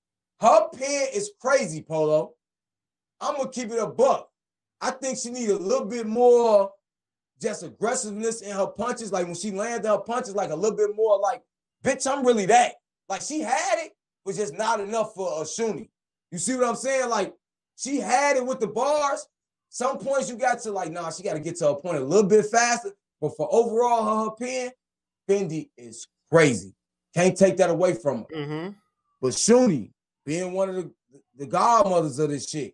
Her pen is crazy, Polo. I'm going to keep it a buck. I think she needs a little bit more just aggressiveness in her punches. Like when she landed her punches, like a little bit more like, bitch, I'm really that. Like she had it, but just not enough for a Shuni. You see what I'm saying? Like she had it with the bars. Some points you got to like, nah, she got to get to a point a little bit faster. But for overall her, her pen, Fendi is crazy. Can't take that away from her. Mm-hmm. But Shuni, being one of the, the godmothers of this shit,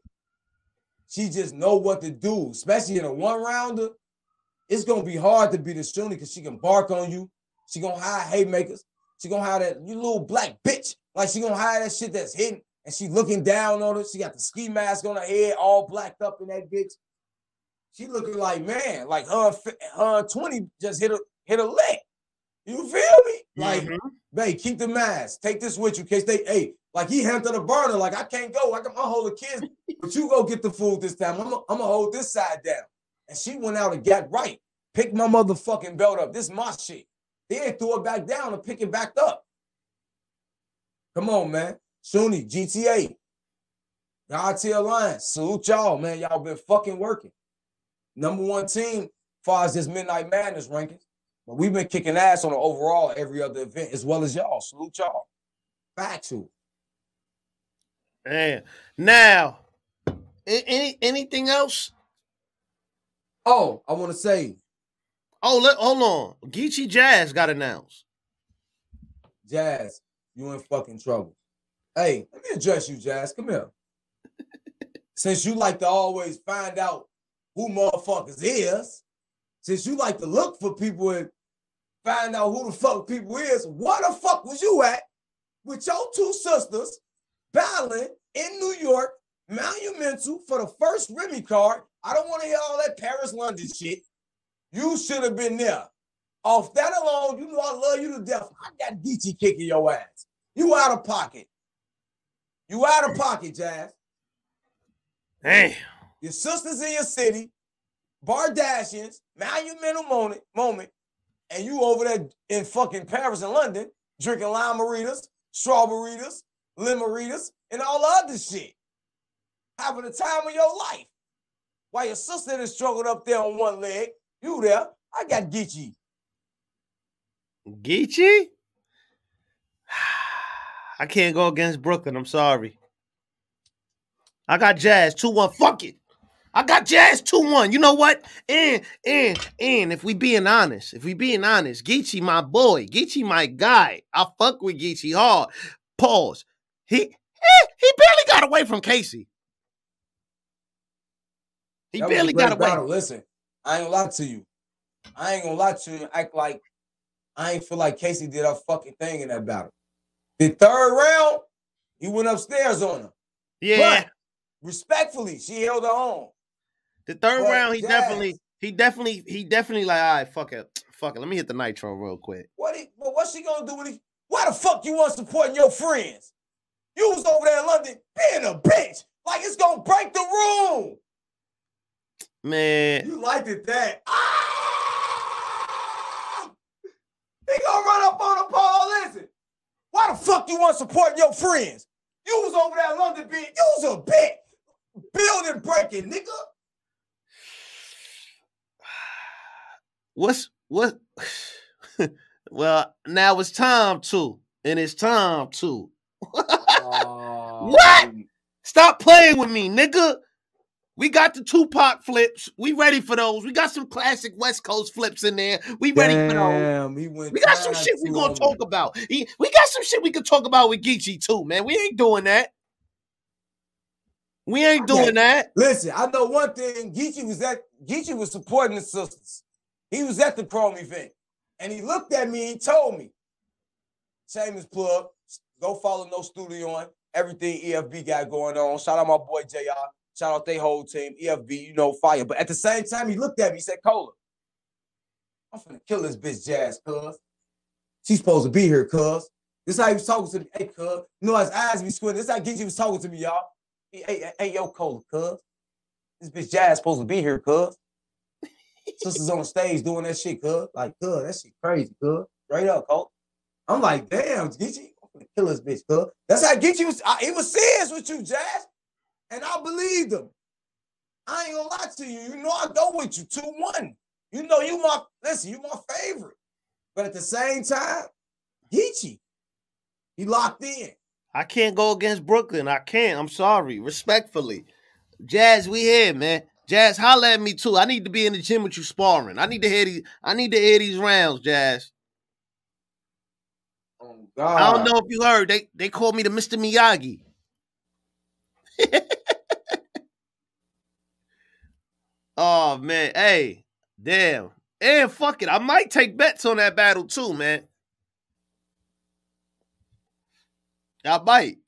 she just know what to do, especially in a one-rounder. It's going to be hard to beat a Shuni because she can bark on you. She going to hide haymakers. She going to hide that, you little black bitch. Like she going to hide that shit that's hidden. And she looking down on her. She got the ski mask on her head, all blacked up in that bitch. She looking like, man, like her, her twenty just hit a, hit a lick. You feel me? Like, mm-hmm. Babe, keep the mask. Take this with you in case they, hey, like he handed the burner. Like, I can't go. I can I hold the kids, but you go get the food this time. I'm going to hold this side down. And she went out and got right. Picked my motherfucking belt up. This is my shit. Then threw it back down and pick it back up. Come on, man. Shuni, G T A. God T Alliance. Salute y'all, man. Y'all been fucking working. Number one team as far as this Midnight Madness rankings. But we've been kicking ass on the overall every other event as well as y'all. Salute y'all. Factual. Man. Now, any anything else? Oh, I want to say. Oh, let, hold on. Geechee Jazz got announced. Jazz, you in fucking trouble. Hey, let me address you, Jazz. Come here. Since you like to always find out who motherfuckers is, since you like to look for people and find out who the fuck people is, where the fuck was you at with your two sisters battling in New York, Monumental, for the first Remy card? I don't want to hear all that Paris, London shit. You should have been there. Off that alone, you know I love you to death. I got Geechee kicking your ass. You out of pocket. You out of pocket, Jazz. Hey. Your sisters in your city, Bardashians, monumental moment, moment, and you over there in fucking Paris and London drinking lime margaritas, strawberries, limeritas, and all the other shit. Having the time of your life. While your sister is struggled up there on one leg, you there, I got Geechee. Geechee? I can't go against Brooklyn. I'm sorry. I got Jazz two one. Fuck it. I got Jazz two one. You know what? And, and, and if we being honest, if we being honest, Geechee my boy. Geechee my guy. I fuck with Geechee hard. Pause. He, he, he barely got away from Casey. He that barely got away. Battle. Listen, I ain't gonna lie to you. I ain't gonna lie to you and act like I ain't feel like Casey did a fucking thing in that battle. The third round, he went upstairs on her. Yeah. But respectfully, she held her own. The third but round, he Jazz, definitely, he definitely, he definitely like, all right, fuck it. Fuck it. Let me hit the nitro real quick. What he, but what's she gonna do with it? Why the fuck you want supporting your friends? You was over there in London being a bitch. Like it's gonna break the room. Man. You liked it that. Ah! He gonna run up on the pole. Listen. Why the fuck you want supporting your friends? You was over there in London being, you was a bitch. Building breaking, nigga. What's what? Well, now it's time to, and it's time to. uh, what? Stop playing with me, nigga. We got the Tupac flips. We ready for those. We got some classic West Coast flips in there. We ready Damn, for those. He went we got some shit we gonna talk about. He, we got some shit we can talk about with Geechee too, man. We ain't doing that. We ain't doing that. Listen, I know one thing. Geechee was at Geechee was supporting the sisters. He was at the prom event, and he looked at me. He told me, "Shameless plug. Go follow No Studio on everything E F B got going on. Shout out my boy J R. Shout out their whole team. E F B, you know, fire." But at the same time, he looked at me. He said, "Cola, I'm finna kill this bitch Jazz, cuz. She's supposed to be here, cuz." This is how he was talking to me. Hey, cuz. You know, his eyes be squinting. This is how Geechee was talking to me, y'all. Hey, hey, hey, yo, Cola, cuz. This bitch Jazz supposed to be here, cuz. Sisters on the stage doing that shit, cuz. Like, cuz, that shit crazy, cuz. Straight up, Cola. I'm like, damn, Geechee, I'm gonna kill this bitch, cuz. That's how Geechee was. I, he was serious with you, Jazz. And I believed him. I ain't gonna lie to you. You know I go with you two one. You know you my, listen, you my favorite. But at the same time, Geechee, he locked in. I can't go against Brooklyn. I can't. I'm sorry. Respectfully. Jazz, we here, man. Jazz, holla at me too. I need to be in the gym with you sparring. I need to hear these, I need to hear these rounds, Jazz. Oh God. I don't know if you heard. They they called me the Mister Miyagi. Oh man. Hey, damn. And fuck it. I might take bets on that battle too, man. I might.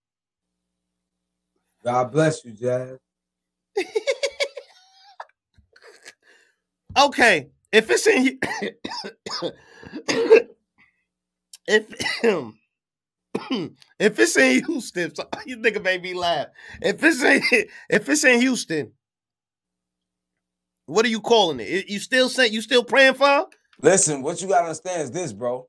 God bless you, Jazz. Okay, if it's in if if it's in Houston, so you nigga made me laugh. If it's in if it's in Houston, what are you calling it? You still saying you still praying for her? Listen, what you gotta understand is this, bro.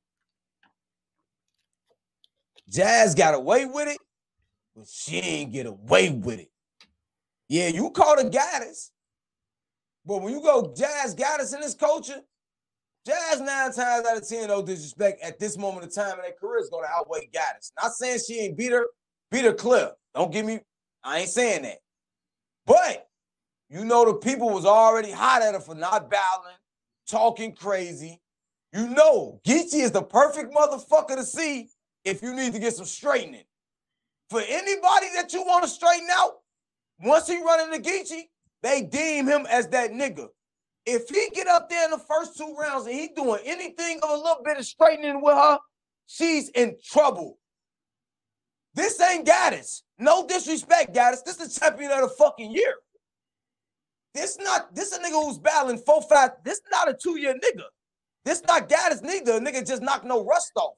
Jazz got away with it, but she ain't get away with it. Yeah, you call her goddess, but when you go Jazz goddess in this culture, Jazz nine times out of ten, no disrespect, at this moment of time in their career is gonna outweigh goddess. Not saying she ain't beat her, beat her clear. Don't give me, I ain't saying that. But you know the people was already hot at her for not battling, talking crazy. You know, Geechee is the perfect motherfucker to see if you need to get some straightening. For anybody that you want to straighten out, once he run into Geechee, they deem him as that nigga. If he get up there in the first two rounds and he doing anything of a little bit of straightening with her, she's in trouble. This ain't Gaddis. No disrespect, Gaddis. This is the champion of the fucking year. This not, this a nigga who's battling four, five. This not a two-year nigga. This not Gaddis neither. A nigga just knocked no rust off.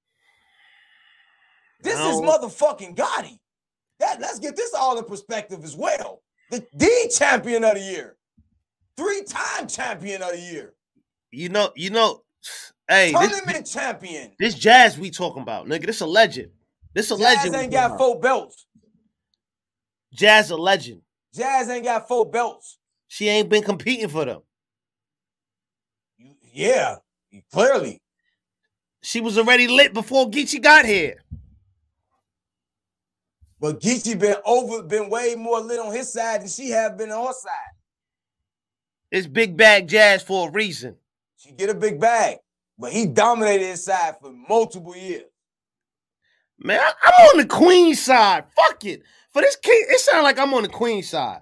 This no. is motherfucking Gotti. That, let's get this all in perspective as well. The, the champion of the year. Three-time champion of the year. You know, you know, Hey, tournament this, champion. This Jazz we talking about, nigga. This a legend. This a Jazz legend. ain't got four belts. Jazz a legend. Jazz ain't got four belts. She ain't been competing for them. Yeah, clearly. She was already lit before Geechee got here. But Geechee been over, been way more lit on his side than she have been on her side. It's big bag Jazz for a reason. She get a big bag, but he dominated his side for multiple years. Man, I, I'm on the queen side. Fuck it. For this king, it sounds like I'm on the queen side.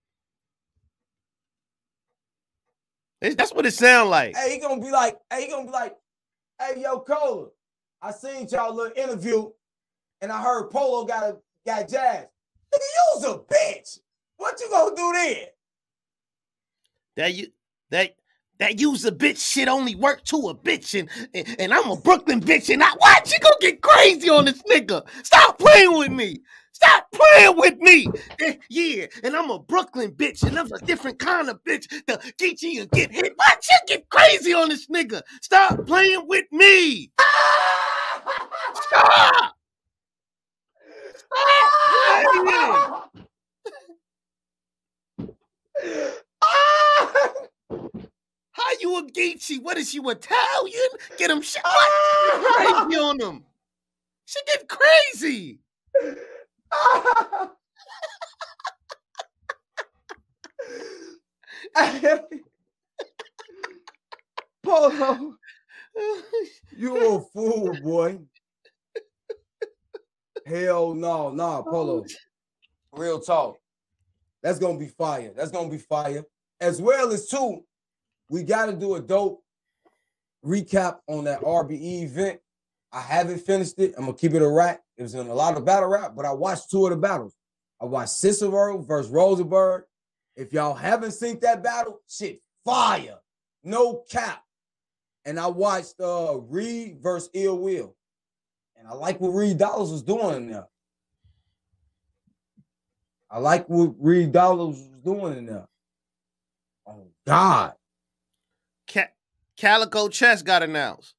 It's, that's what it sounds like. Hey, he gonna be like, hey, he gonna be like, hey, yo, Cola, I seen y'all little interview, and I heard Polo got a got Jazz. Nigga, you's a bitch. What you gonna do then? That you that that use a bitch shit only work to a bitch, and, and, and I'm a Brooklyn bitch, and I watch you gonna get crazy on this nigga. Stop playing with me. Stop playing with me. Yeah, and I'm a Brooklyn bitch, and I'm a different kind of bitch. The Geechee will get hit. Watch you get crazy on this nigga. Stop playing with me. Stop. Stop playing. How you a Geechee? What is you, Italian? Get him shit. What? Crazy on him. She get crazy. Polo, you a fool, boy. Hell no, nah, Polo. Real talk. That's gonna be fire. That's gonna be fire. As well as too, we gotta do a dope recap on that R B E event. I haven't finished it. I'm gonna keep it a rack. It was in a lot of battle rap, but I watched two of the battles. I watched Cicero versus Rosenberg. If y'all haven't seen that battle, shit, fire. No cap. And I watched uh, Reed versus Ill Will. And I like what Reed Dollars was doing in there. I like what Reed Dollars was doing in there. Oh, God. Ca- Calico Chess got announced.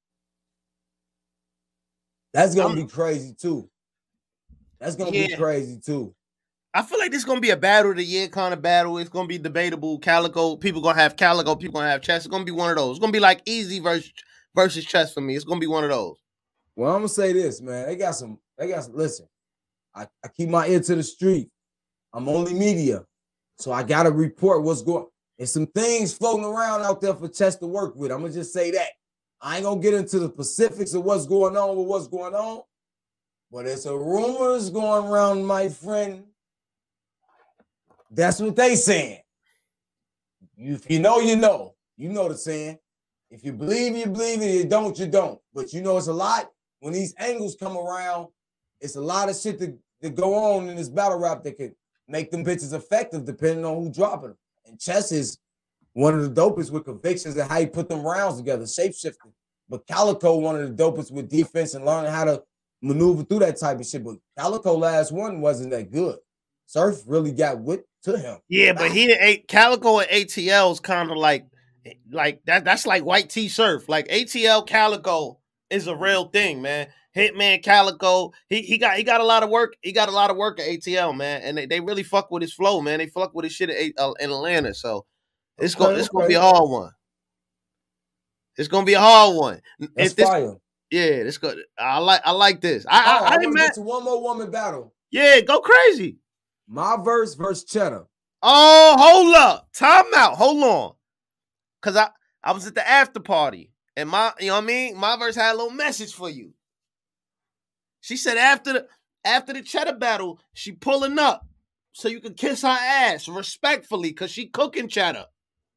That's going to be crazy, too. That's going to yeah. be crazy, too. I feel like this is going to be a battle of the year kind of battle. It's going to be debatable. Calico, people going to have Calico, people going to have Chess. It's going to be one of those. It's going to be like Easy versus, versus Chess for me. It's going to be one of those. Well, I'm going to say this, man. They got some, they got some, listen, I, I keep my ear to the street. I'm only media. So I got to report what's going on. There's some things floating around out there for Chess to work with. I'm going to just say that. I ain't going to get into the specifics of what's going on with what's going on. But there's a rumors going around, my friend. That's what they saying. If you know, you know. You know the saying. If you believe, you believe it. If you don't, you don't. But you know it's a lot. When these angles come around, it's a lot of shit that, that go on in this battle rap that could make them bitches effective depending on who dropping them. And Chess is one of the dopest with convictions and how he put them rounds together, shapeshifting. But Calico, one of the dopest with defense and learning how to maneuver through that type of shit. But Calico last one wasn't that good. Surf really got wit to him. Yeah, but he Calico and A T L is kind of like, like that. That's like White T Surf. Like A T L Calico is a real thing, man. Hitman Calico, he he got he got a lot of work. He got a lot of work at A T L, man, and they, they really fuck with his flow, man. They fuck with his shit at, uh, in Atlanta, so it's okay, gonna it's okay. gonna be a hard one. It's gonna be a hard one. That's if this, fire. Yeah, it's good. I like I like this. I oh, I, I, I I want to get to one more woman battle. Yeah, go crazy. My verse versus Cheddar. Oh, hold up. Time out. Hold on. Cause I, I was at the after party and my, you know what I mean? My verse had a little message for you. She said after the after the Cheddar battle, she pulling up so you can kiss her ass respectfully because she cooking Cheddar.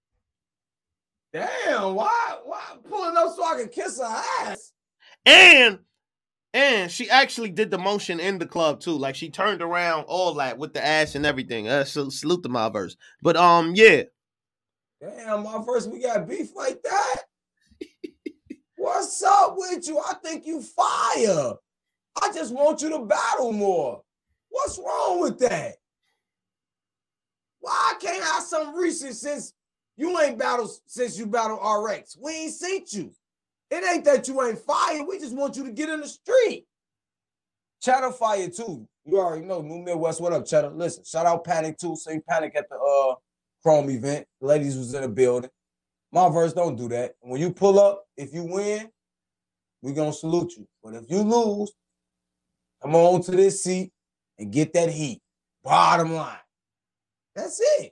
Damn, why why pulling up so I can kiss her ass? And And she actually did the motion in the club too. Like she turned around all that with the ass and everything. Uh, so salute to my verse. But um, yeah. Damn, my verse, we got beef like that. What's up with you? I think you fire. I just want you to battle more. What's wrong with that? Why can't I have some recent since you ain't battled since you battled R X? We ain't seen you. It ain't that you ain't fire. We just want you to get in the street. Cheddar fire too. You already know. New Midwest, what up, Cheddar? Listen, shout out Panic too. Sing Panic at the uh Chrome event. The ladies was in the building. My verse don't do that. When you pull up, if you win, we gonna salute you. But if you lose, come on to this seat and get that heat. Bottom line. That's it.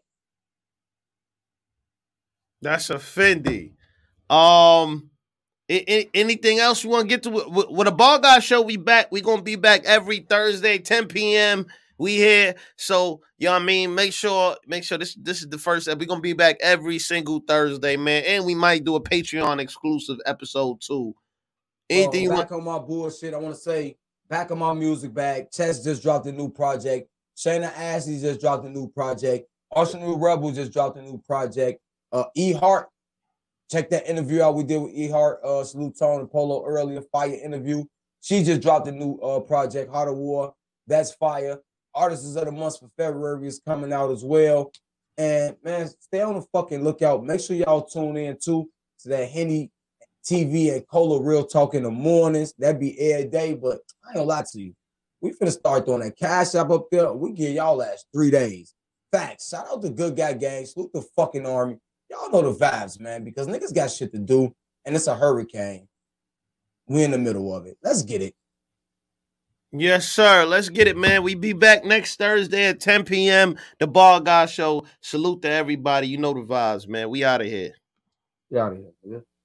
That's a Fendi. Um, I- I- anything else you want to get to? With, with a Ball Guy show, we back. We gonna be back every Thursday, ten p.m. We here, so you know what I mean. Make sure, make sure this this is the first. We're gonna be back every single Thursday, man. And we might do a Patreon exclusive episode too. Anything uh, you back want? on my bullshit, I want to say back on my music bag. Chess just dropped a new project. Shayna Ashley just dropped a new project. Arsenal Rebel just dropped a new project. Uh, E Hart, check that interview out we did with E Hart. Uh, salute Tone and Polo earlier. Fire interview. She just dropped a new uh project, Heart of War. That's fire. Artists of the Month for February is coming out as well. And man, stay on the fucking lookout. Make sure y'all tune in too to that Henny T V and Cola Real Talk in the mornings. That'd be every day, but I ain't gonna lie to you. We finna start doing that cash app up there. We give y'all last three days. Facts. Shout out to Good Guy Gang. Salute the fucking army. Y'all know the vibes, man, because niggas got shit to do, and it's a hurricane. We in the middle of it. Let's get it. Yes, sir. Let's get it, man. We be back next Thursday at ten p.m. The Ball Guy Show. Salute to everybody. You know the vibes, man. We out of here. Get out of here, nigga.